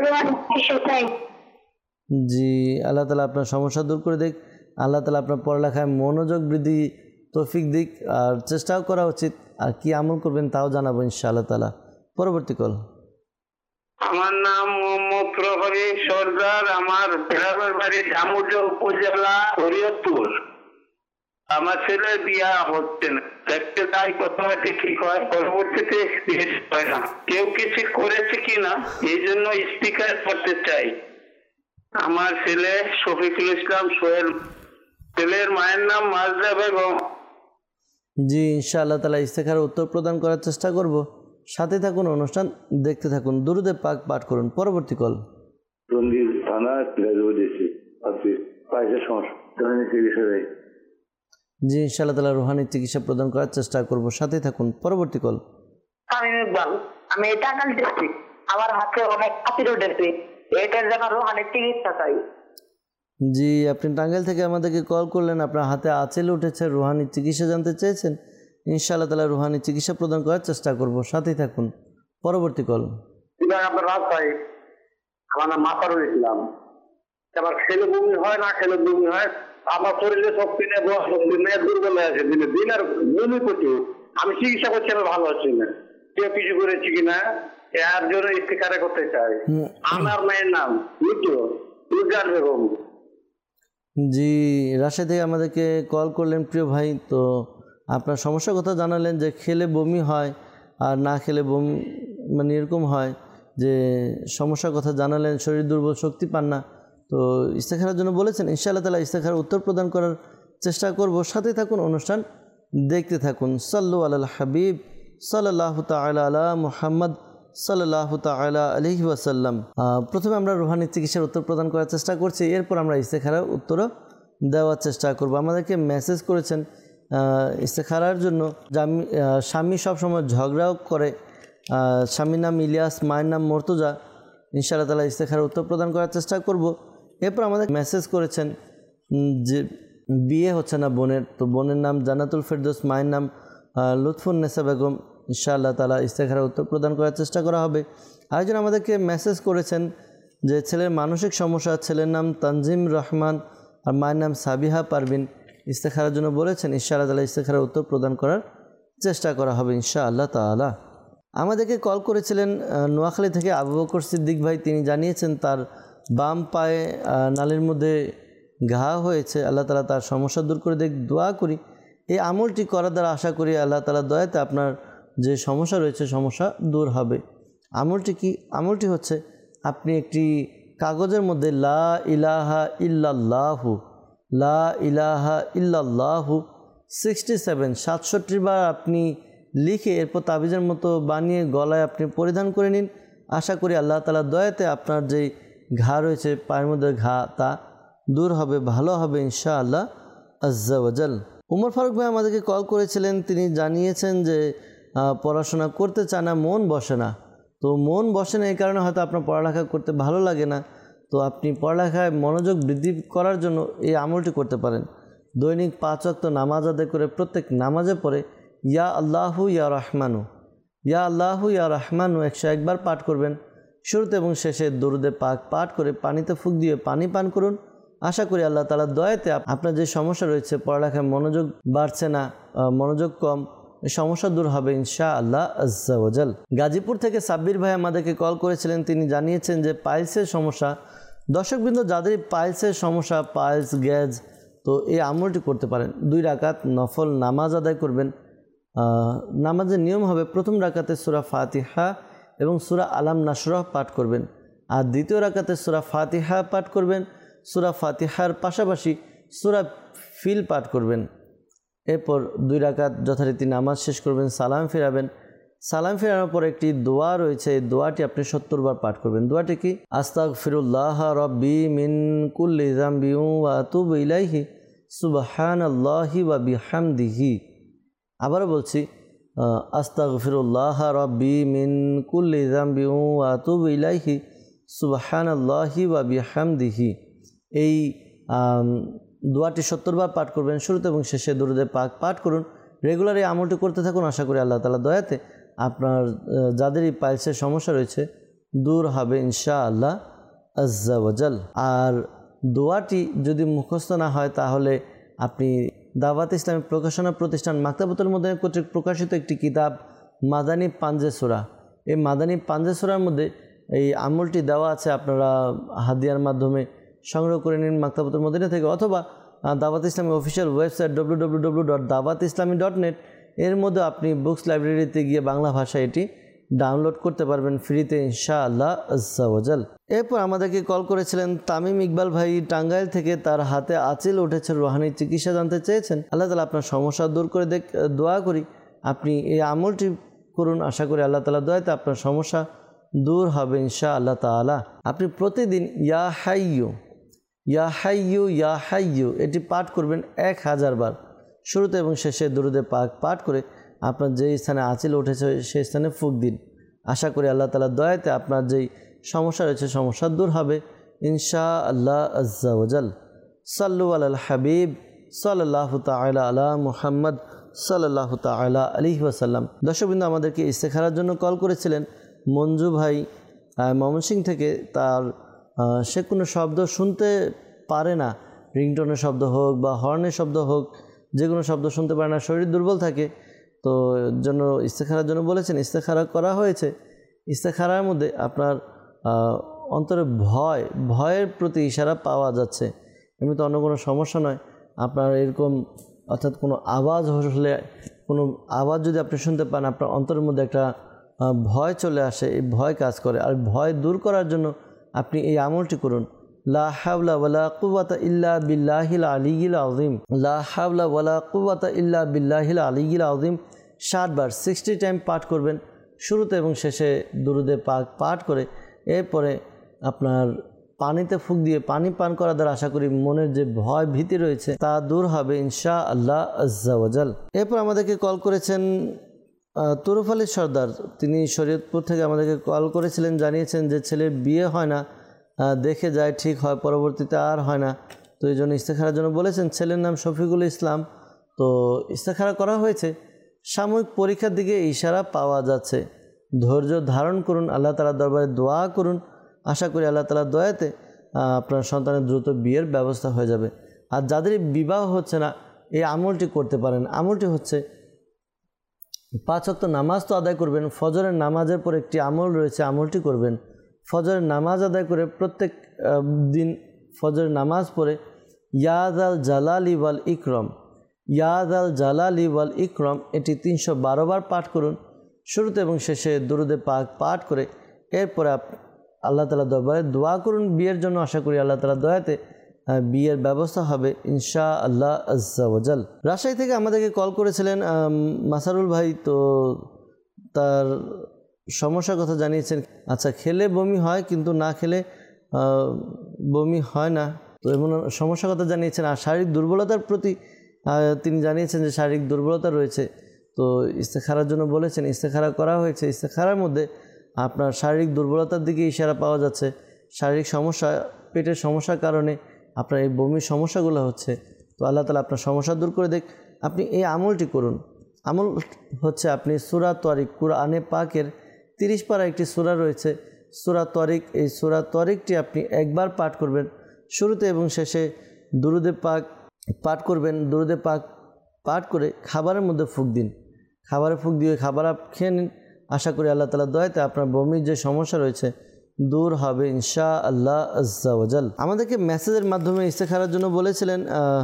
জি আল্লাহ তাআলা আপনার সমস্যা দূর করে দেখ। আল্লাহ তাআলা আপনার পড়ালেখায় মনোযোগ বৃদ্ধি তৌফিক দিক, আর চেষ্টাও করা উচিত। আর কি আমল করবেন তাও জানাবো ইনশাআল্লাহ তাআলা। পরবর্তী কল। আমার নাম মোহাম্মদ প্রহরী সরদার, আমার গ্রামের বাড়ি জামুরিয়া উপজেলা শরীয়তপুর। আমার ছেলের বিয়া হচ্ছে না, দেখতে চাই কোথাও ঠিক হয়, পরবর্তীতে হয় না। কেউ কিছু করেছে কিনা এই জন্য স্পিকার করতে চাই। আমার ছেলে শফিকুল ইসলাম সোহেল, ছেলের মায়ের নাম মাজদা বেগম। জি ইনশাআল্লাহ তাআলা ইস্তেখারার উত্তর প্রদান করার চেষ্টা করব। সাথে থাকুন, অনুষ্ঠান দেখতে থাকুন, দুরুদে পাক পাঠ করুন। পরবর্তী কল। জি ইনশাআল্লাহ তাআলা রুহানি চিকিৎসা প্রদান করার চেষ্টা করব। সাথে থাকুন। পরবর্তী কল। আমি ইকবাল, আমি টাঙ্গাইল ডিস্ট্রিক্ট। আমার হাতে অনেক কাঁচি উঠেছে, এটার জন্য রুহানি চিকিৎসা চাই। জি আপনি টাঙ্গাইল থেকে আমাদেরকে কল করলেন, আপনার হাতে আঁচিল উঠেছে, রুহানি চিকিৎসা জানতে চেয়েছেন। ইনশাআল্লাহ তাআলা রুহানি চিকিৎসা প্রদান করার চেষ্টা করব। সাথেই থাকুন। পরবর্তী কল। আপনার রাত ভাই, আমার নাম মাতারুল ইসলাম। এবার খেলে বমি হয় না খেলে বমি হয়, আমার শরীরে শক্তি নেই, শক্তি নেই, দুর্বল হয়ে আছে দিনে দিন, আর বমি প্রচুর। আমি চিকিৎসা করছি, আমি ভালো হচ্ছি না। কেউ কিছু করেছি কিনা এর জন্য ইস্তেখারা করতে চাই। আমার মায়ের নাম লুজার বেগম। জি রাশিয়া থেকে আমাদেরকে কল করলেন প্রিয় ভাই। তো আপনার সমস্যার কথা জানালেন যে খেলে বমি হয় আর না খেলে বমি, মানে এরকম হয় যে সমস্যার কথা জানালেন, শরীর দুর্বল, শক্তি পান না। তো ইস্তেখারার জন্য বলেছেন। ইনশাআল্লাহ তাআলা ইস্তেখারার উত্তর প্রদান করার চেষ্টা করব। সাথে থাকুন, অনুষ্ঠান দেখতে থাকুন। সাল্লু আলাল হাবিব সাল্লাল্লাহু তাআলা আলা মুহাম্মদ সাল্লাল্লাহু তাআলা আলাইহি ওয়াসাল্লাম। প্রথমে আমরা রুহানি চিকিৎসার উত্তর প্রদান করার চেষ্টা করছি, এরপর আমরা ইস্তেখারার উত্তরও দেওয়ার চেষ্টা করব। আমাদেরকে মেসেজ করেছেন ইস্তেখারার জন্য, স্বামী সবসময় ঝগড়াও করে স্বামীর নাম ইলিয়াস, মায়ের নাম মর্তুজা। ইনশাআল্লাহ তাআলা ইস্তেখারার উত্তর প্রদান করার চেষ্টা করব। এরপর আমাদের মেসেজ করেছেন যে বিয়ে হচ্ছে না বোনের, তো বোনের নাম জান্নাতুল ফেরদৌস, মায়ের নাম লুৎফুন্নেসা বেগম। ইনশাআল্লাহ তাআলা ইস্তেখারার উত্তর প্রদান করার চেষ্টা করা হবে। আরেকজন আমাদেরকে মেসেজ করেছেন যে ছেলের মানসিক সমস্যা, ছেলের নাম তানজিম রহমান আর মায়ের নাম সাবিহা পারভিন। ইস্তেখারার জন্য বলেছেন, ইনশাআল্লাহ তাআলা ইস্তেখারার উত্তর প্রদান করার চেষ্টা করা হবে ইনশাআল্লাহ তাআলা। আমাদেরকে কল করেছিলেন নোয়াখালী থেকে আবু বকর সিদ্দিক ভাই। তিনি জানিয়েছেন তার বাম পায়ে নালের মধ্যে ঘা হয়েছে, আল্লাহ তাআলা তার সমস্যা দূর করে দেখ। দোয়া করি এই আমলটি করার দ্বারা আশা করি আল্লাহ তাআলা দয়াতে আপনার যে সমস্যা রয়েছে সমস্যা দূর হবে। আমলটি কি? আমলটি হচ্ছে আপনি একটি কাগজের মধ্যে লা ইলাহা ইল্লাল্লাহু লা ইলাহা ইল্লাল্লাহু সিক্সটি সেভেন সাতষট্টি বার আপনি লিখে এরপর তাবিজের মতো বানিয়ে গলায় আপনি পরিধান করে নিন। আশা করি আল্লাহ তাআলার দয়াতে আপনার যেই ঘা রয়েছে পায়ের মধ্যে ঘা তা দূর হবে, ভালো হবে ইনশাআল্লাহ আজ্জা ওয়াজাল। উমর ফারুক ভাই আমাদেরকে কল করেছিলেন। তিনি জানিয়েছেন যে পড়াশোনা করতে চায় না, মন বসে না। তো মন বসে না এই কারণে হয়তো আপনার পড়ালেখা করতে ভালো লাগে না। তো আপনি পড়ালেখায় মনোযোগ বৃদ্ধি করার জন্য এই আমলটি করতে পারেন। দৈনিক পাঁচ ওয়াক্ত নামাজ আদায় করে প্রত্যেক নামাজে পড়ে ইয়া আল্লাহু ইয়া রহমানু ইয়া আল্লাহু ইয়া রহমানু একশো একবার পাঠ করবেন। শুরুতে এবং শেষে দরুদে পাক পাঠ করে পানিতে ফুঁক দিয়ে পানি পান করুন। আশা করি আল্লাহ তাআলার দয়াতে আপনার যে সমস্যা রয়েছে, পড়ালেখায় মনোযোগ বাড়ছে না, মনোযোগ কম, এই সমস্যা দূর হবে ইনশাআল্লাহ আজ্জা ওয়াজাল। গাজীপুর থেকে সাব্বির ভাই আমাদেরকে কল করেছিলেন। তিনি জানিয়েছেন যে পাইলসের সমস্যা। দর্শকবৃন্দ, যাদের পাইলসের সমস্যা, পাইলস, গ্যাজ, তো এই আমলটি করতে পারেন। দুই রাকাত নফল নামাজ আদায় করবেন। নামাজের নিয়ম হবে প্রথম রাকাতে সূরা ফাতিহা এবং সূরা আলাম নাশরাহ পাঠ করবেন, আর দ্বিতীয় রাকাতে সূরা ফাতিহা পাঠ করবেন। সূরা ফাতিহার পাশাপাশি সূরা ফিল পাঠ করবেন। এরপর দুই রাকাত যথারীতি নামাজ শেষ করবেন, সালাম ফেরাবেন। সালাম ফেরানোর পর একটি দোয়া রয়েছে, এই দোয়াটি আপনি সত্তর বার পাঠ করবেন। দোয়াটি কি? আস্তাগফিরুল্লাহ রব্বি মিন কুল্লি যামবি ওয়া আতুবু ইলাইহি সুবহানাল্লাহি ওয়া বিহামদিহি। আবারও বলছি, আস্তাগফিরুল্লাহ রব্বি মিন কুল্লি যামবি ওয়া আতুবু ইলাইহি সুবহানাল্লাহি ওয়া বিহামদিহি। এই দোয়াটি সত্তর বার পাঠ করবেন। শুরুতে এবং শেষে দরুদে পাক পাঠ করুন। রেগুলার এই আমলটি করতে থাকুন। আশা করি আল্লাহ তাআলা দয়াতে আপনার যাদেরই পাইলসের সমস্যা রয়েছে দূর হবে ইনশাআল্লাহ আজ্জা ওয়াজাল। আর দোয়াটি যদি মুখস্থ না হয় তাহলে আপনি দাওয়াত ইসলামী প্রকাশনা প্রতিষ্ঠান মাকতাবতুল মদিনা কর্তৃক প্রকাশিত একটি কিতাব মাদানী পাঞ্জে সূরা, এই মাদানী পাঞ্জে সূরার মধ্যে এই আমলটি দেওয়া আছে। আপনারা হাদিয়ার মাধ্যমে সংগ্রহ করে নিন মাকতাবতুল মদিনা থেকে, অথবা Dawat Islami official website W W W dot Dawat Islami dot net এর মধ্যে আপনি বুকস লাইব্রেরিতে গিয়ে বাংলা ভাষায় এটি ডাউনলোড করতে পারবেন ফ্রিতে ইনশাআল্লাহ আজ্জা ওয়াজাল। এরপর আমাদেরকে কল করেছিলেন তামিম ইকবাল ভাই টাঙ্গাইল থেকে। তার হাতে আঁচিল উঠেছে, রুহানি চিকিৎসা জানতে চেয়েছেন। আল্লাহ তাআলা আপনার সমস্যা দূর করে দেখ। দোয়া করি আপনি এই আমলটি করুন। আশা করি আল্লাহ তাআলা দয়াতে আপনার সমস্যা দূর হবে ইনশাআল্লাহ তাআলা। আপনি প্রতিদিন ইয়া হাইয়ু ইয়া হাইয়ু ইয়া হাইয়ু এটি পাঠ করবেন এক হাজার বার। শুরুতে এবং শেষে দরুদে পাক পাঠ করে আপনার যেই স্থানে আঁচিল উঠেছে সেই স্থানে ফুঁক দিন। আশা করি আল্লাহ তাআলার দয়াতে আপনার যেই সমস্যা রয়েছে সমস্যা দূর হবে ইনশাআল্লাহ আজ্জা ওয়াজাল। সাল্লু আলাল হাবিব সাল্লাল্লাহু তাআলা আলা মুহাম্মদ সাল্লাল্লাহু তাআলা আলাইহি ওয়াসাল্লাম। দর্শকবৃন্দ, আমাদেরকে ইস্তেখারার জন্য কল করেছিলেন মঞ্জু ভাই ময়মনসিংহ থেকে। তার সে কোনো শব্দ শুনতে পারে না, রিংটোনের শব্দ হোক বা হর্নের শব্দ হোক, যে কোনো শব্দ শুনতে পারে না, শরীর দুর্বল থাকে। তো জন্য ইস্তেখারার জন্য বলেছেন, ইস্তেখারা করা হয়েছে। ইস্তেখারার মধ্যে আপনার অন্তরে ভয় ভয়ের প্রতি ইশারা পাওয়া যাচ্ছে, এমনিতে অন্য কোনো সমস্যা নয়। আপনার এরকম অর্থাৎ কোনো আওয়াজ হলে, কোনো আওয়াজ যদি আপনি শুনতে পান, আপনার অন্তরের মধ্যে একটা ভয় চলে আসে, এই ভয় কাজ করে। আর ভয় দূর করার জন্য আপনি এই আমলটি করুন, লা হাওলা ওয়ালা কুওয়াতা ইল্লা বিল্লাহিল আলিয়্যিল আযীম, লা হাওলা ওয়ালা কুওয়াতা ইল্লা বিল্লাহিল আলিয়্যিল আযীম ষাট বার সিক্সটি টাইম পাঠ করবেন। শুরুতে এবং শেষে দুরুদে পাক পাঠ করে এরপরে আপনার পানিতে ফুঁক দিয়ে পানি পান করা দ্বারা আশা করি মনের যে ভয় ভীতি রয়েছে তা দূর হবে ইনশাআল্লাহ আজ্জা ওয়াজাল। এরপর আমাদেরকে কল করেছেন তুরুফ আলী সর্দার তিনি শরীয়তপুর থেকে আমাদেরকে কল করেছিলেন, জানিয়েছেন যে ছেলের বিয়ে হয় না, দেখে যায় ঠিক হয়, পরবর্তীতে আর হয় না, তো এই জন্য ইস্তেখারার জন্য বলেছেন। ছেলের নাম শফিকুল ইসলাম। তো ইস্তেখারা করা হয়েছে, সাময়িক পরীক্ষার দিকে ইশারা পাওয়া যাচ্ছে। ধৈর্য ধারণ করুন, আল্লাহ তাআলার দরবারে দোয়া করুন, আশা করি আল্লাহ তাআলার দয়াতে আপনার সন্তানের দ্রুত বিয়ের ব্যবস্থা হয়ে যাবে। আর যাদের বিবাহ হচ্ছে না, এই আমলটি করতে পারেন। আমলটি হচ্ছে পাঁচ ওয়াক্ত নামাজ তো আদায় করবেন, ফজরের নামাজের পর একটি আমল রয়েছে, আমলটি করবেন। ফজরের নামাজ আদায় করে প্রত্যেক দিন ফজরের নামাজ পড়ে ইয়াদ আল জালালি ওয়াল ইকরম, ইয়াদ আল জালালি ওয়াল ইকরম এটি তিনশো বারো বার পাঠ করুন। শুরুতে এবং শেষে দুরুদে পাক পাঠ করে এরপরে আল্লাহ তাআলা দরবারে দোয়া করুন বিয়ের জন্য। আশা করি আল্লাহ তাআলার দয়াতে বিয়ের ব্যবস্থা হবে ইনশা আল্লাহ আজ্জা ওয়াজাল। রাজশাহী থেকে আমাদেরকে কল করেছিলেন মাসারুল ভাই, তো তার সমস্যার কথা জানিয়েছেন। আচ্ছা, খেলে বমি হয় কিন্তু না খেলে বমি হয় না, তো এমন সমস্যার কথা জানিয়েছেন। আর শারীরিক দুর্বলতার প্রতি তিনি জানিয়েছেন যে শারীরিক দুর্বলতা রয়েছে, তো ইস্তেখারার জন্য বলেছেন। ইস্তেখারা করা হয়েছে, ইস্তেখারার মধ্যে আপনার শারীরিক দুর্বলতার দিকে ইশারা পাওয়া যাচ্ছে। শারীরিক সমস্যা, পেটের সমস্যার কারণে আপনার এই বমির সমস্যাগুলো হচ্ছে, তো আল্লাহ তাআলা আপনার সমস্যা দূর করে দেখ। আপনি এই আমলটি করুন। আমল হচ্ছে আপনি সূরা তারিক, কুরআনে পাকের তিরিশ পারা একটি সূরা রয়েছে সূরা তারিক, এই সূরা তারিকটি আপনি একবার পাঠ করবেন। শুরুতে এবং শেষে দুরুদে পাক পাঠ করবেন। দুরুদে পাক পাঠ করে খাবারের মধ্যে ফুঁক দিন। খাবারে ফুঁক দিয়ে খাবার খেয়ে নিন। আশা করি আল্লাহ তাআলার দয়াতে আপনার বমির যে সমস্যা রয়েছে দূর হবে ইনশা আল্লাহ আজ্জা ওয়াজাল। আমাদেরকে মেসেজের মাধ্যমে ইস্তেখারার জন্য বলেছিলেন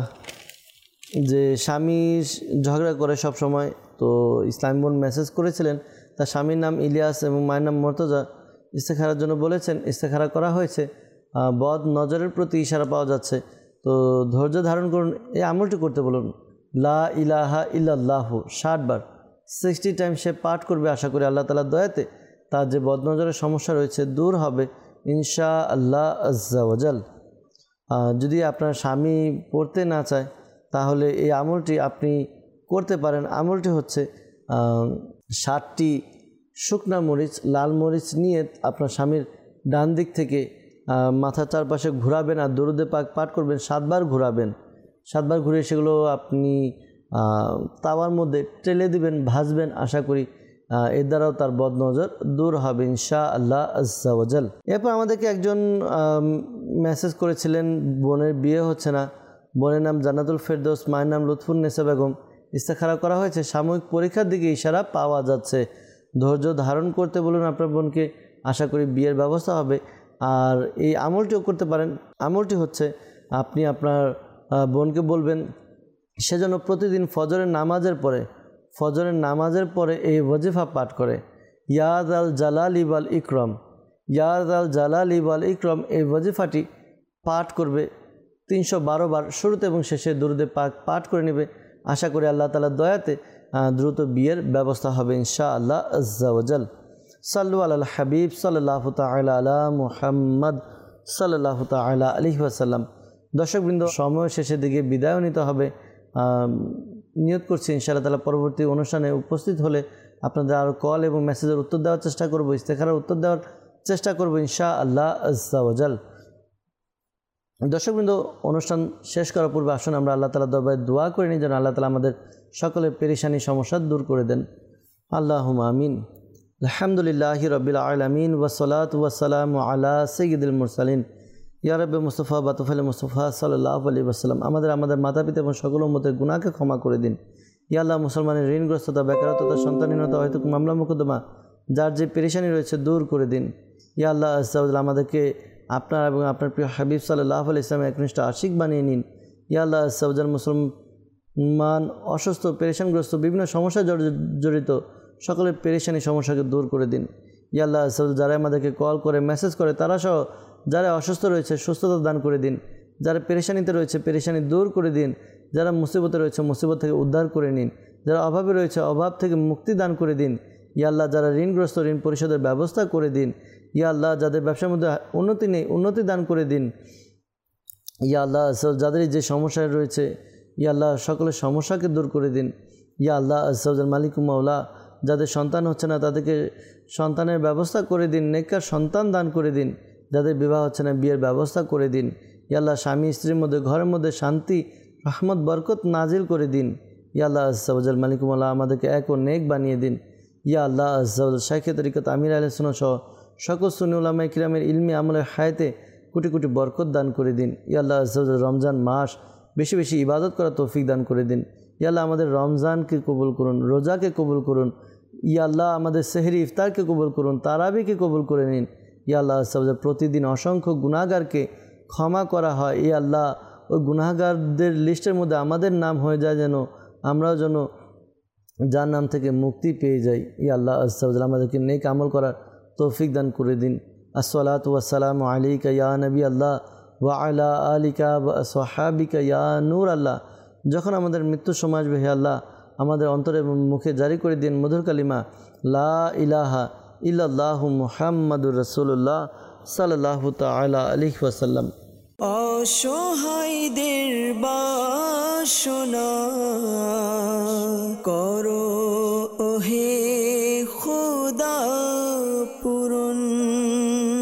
যে স্বামী ঝগড়া করে সব সময়, তো ইসলাম বোন মেসেজ করেছিলেন, তার স্বামীর নাম ইলিয়াস এবং মায়ের নাম মর্তজা। ইস্তেখারার জন্য বলেছেন, ইস্তেখারা করা হয়েছে। বদ নজরের প্রতি ইশারা পাওয়া যাচ্ছে, তো ধৈর্য ধারণ করুন। এই আমলটি করতে বলুন, লা ইলাহা ইল্লাল্লাহু ষাট বার, সিক্সটি টাইম সে পাঠ করবে। আশা করি আল্লাহ তাআলার দয়াতে তার যে বদনজরের সমস্যা রয়েছে দূর হবে ইনশা আল্লাহ আজ্জা ওয়াজাল। যদি আপনার স্বামী পড়তে না চায় তাহলে এই আমলটি আপনি করতে পারেন। আমলটি হচ্ছে ষাটটি শুকনা মরিচ, লাল মরিচ নিয়ে আপনার স্বামীর ডান দিক থেকে মাথার চারপাশে ঘোরাবেন আর দরুদে পাক পাঠ করবেন। সাতবার ঘোরাবেন, সাতবার ঘুরে সেগুলো আপনি তাওয়ার মধ্যে টেলে দিবেন, ভাজবেন। আশা করি এর দ্বারাও তার বদনজর দূর হবে ইনশা আল্লাহ আজ্জা ওয়াজাল। এরপর আমাদেরকে একজন মেসেজ করেছিলেন, বোনের বিয়ে হচ্ছে না, বোনের নাম জান্নাতুল ফেরদৌস, মায়ের নাম লুৎফুন্নেসা বেগম। ইস্তেখারা করা হয়েছে, সাময়িক পরীক্ষার দিকে ইশারা পাওয়া যাচ্ছে। ধৈর্য ধারণ করতে বলুন আপনার বোনকে, আশা করি বিয়ের ব্যবস্থা হবে। আর এই আমলটিও করতে পারেন। আমলটি হচ্ছে আপনি আপনার বোনকে বলবেন সেজন্য প্রতিদিন ফজরের নামাজের পরে ফজরের নামাজের পরে এই ওয়াজিফা পাঠ করে, ইয়াদ আল জালালি ওয়াল ইকরম, ইয়াদ আল জালালি ওয়াল ইকরম। এই ওয়াজিফাটি পাঠ করবে তিনশো বারো বার, শুরুতে এবং শেষে দুরুদে পাক পাঠ করে নেবে। আশা করি আল্লাহ তাআলার দয়াতে দ্রুত বিয়ের ব্যবস্থা হবে ইনশা আল্লাহ আজ্জা ওয়াজাল। সাল্লু আলাল হাবিব সাল্লাল্লাহু তাআলা আলা মুহাম্মদ সাল্লাল্লাহু তাআলা আলাইহি ওয়াসাল্লাম। দর্শকবৃন্দ, সময় শেষের দিকে বিদায় নিতে হবে। নিয়ত করছি ইনশাআল্লাহ তাআলা পরবর্তী অনুষ্ঠানে উপস্থিত হলে আপনাদের আরও কল এবং মেসেজের উত্তর দেওয়ার চেষ্টা করব, ইস্তেখারার উত্তর দেওয়ার চেষ্টা করব ইনশা আল্লাহ আজ্জা ওয়াজাল। দর্শকবৃন্দ, অনুষ্ঠান শেষ করার পূর্বে আসুন আমরা আল্লাহ তাআলার দরবারে দোয়া করে নিই যেন আল্লাহ তাআলা আমাদের সকলের পেরেশানি সমস্যা দূর করে দেন। আল্লাহুম্মা আমিন। আলহামদুলিল্লাহি রাব্বিল আলামিন ওয়াসসালাতু ওয়াসসালামু আলা সাইয়্যিদিল মুরসালিন ইয়া রাব্বি মুস্তাফা বাতুফাল মুস্তাফা সাল্লাল্লাহু আলাইহি ওয়াসাল্লাম। আমাদের আমাদের মাতা পিতা এবং সকল উম্মতের গুনাহকে ক্ষমা করে দিন। ইয়া আল্লাহ, মুসলমানের ঋণগ্রস্ততা, বেকারত্বতা, সন্তানহীনতা, হয়তো মামলা মোকদ্দমা যার যে পেরেশানি রয়েছে দূর করে দিন। ইয়া আল্লাহ আজ্জা ওয়া জাল, আমাদেরকে আপনার এবং আপনার প্রিয় হাবিব সাল্লাল্লাহু আলাইহি ওয়াসাল্লামের একনিষ্ঠ আশিক বানিয়ে নিন। ইয়া আল্লাহ আজ্জা ওয়া জাল, মুসলমান অসুস্থ, পেরেশানগ্রস্ত, বিভিন্ন সমস্যায় জড়িত সকলের পেরেশানি সমস্যাকে দূর করে দিন। ইয়া আল্লাহ আজ্জা ওয়া জাল, যারা আমাদেরকে কল করে মেসেজ করে তারা সহ যারা অসুস্থ রয়েছে সুস্থতা দান করে দিন। যারা পেরেশানিতে রয়েছে পেরেশানি দূর করে দিন। যারা মুসিবতে রয়েছে মুসিবত থেকে উদ্ধার করে নিন। যারা অভাবে রয়েছে অভাব থেকে মুক্তি দান করে দিন। ইয়া আল্লাহ, যারা ঋণগ্রস্ত ঋণ পরিশোধের ব্যবস্থা করে দিন। ইয়া আল্লাহ, যাদের ব্যবসার মধ্যে উন্নতি নেই উন্নতি দান করে দিন। ইয়া আল্লাহ, যাদের যে সমস্যায় রয়েছে ইয়া আল্লাহ সকলের সমস্যাকে দূর করে দিন। ইয়া আল্লাহ আজ্জা ওয়া জাল, মালিক মাওলা যাদের সন্তান হচ্ছে না তাদেরকে সন্তানের ব্যবস্থা করে দিন, নেককার সন্তান দান করে দিন। যাদের বিবাহ হচ্ছে না বিয়ের ব্যবস্থা করে দিন। ইয়া আল্লাহ স্বামী স্ত্রীর মধ্যে ঘরের মধ্যে শান্তি রহমত বরকত নাজিল করে দিন। ইয়া আল্লাহ আজ্জা ওয়াজাল মালিকুমুল্লাহ আমাদেরকে এক ও নেক বানিয়ে দিন। ইয়া আল্লাহ আজ্জা ওয়াজাল শাইখে তরিকত আমির আহলে সুন্নাহ সহ সকল সুন্নি উলামায়ে কিরামের ইলমি আমলের হায়াতে কোটি কোটি বরকত দান করে দিন। ইয়া আল্লাহ আজ্জা ওয়াজাল রমজান মাস বেশি বেশি ইবাদত করার তৌফিক দান করে দিন। ইয়া আল্লাহ আমাদের রমজানকে কবুল করুন, রোজাকে কবুল করুন। ইয়া আল্লাহ আমাদের সেহরি ইফতারকে কবুল করুন, তারাবিকে কবুল করে নিন। ইয়া আল্লাহ আজ্জা ওয়াজাল প্রতিদিন অসংখ্য গুনাহগারকে ক্ষমা করা হয়। ইয়া আল্লাহ ওই গুনাহগারদের লিস্টের মধ্যে আমাদের নাম হয়ে যায়, যেন আমরাও যেন যার নাম থেকে মুক্তি পেয়ে যাই। ইয়া আল্লাহ আজ্জা ওয়াজাল আমাদেরকে নেক আমল করার তৌফিক দান করে দিন। আসসালাতু ওয়াসসালামু আলাইকা ইয়া নবী আল্লাহ ওয়া আলা আলিকা ওয়া আসহাবিকা ইয়া নূর আল্লাহ। যখন আমাদের মৃত্যুর সময় আসবে হে আল্লাহ আমাদের অন্তরে মুখে জারি করে দিন মধুর কালিমা লা ইলাহা ইল্লাল্লাহু মুহাম্মাদুর রাসূলুল্লাহ সাল্লাল্লাহু তাআলা আলাইহি ওয়াসাল্লাম। অসহায়দের বাসনা করো ওহে খোদা পূরণ।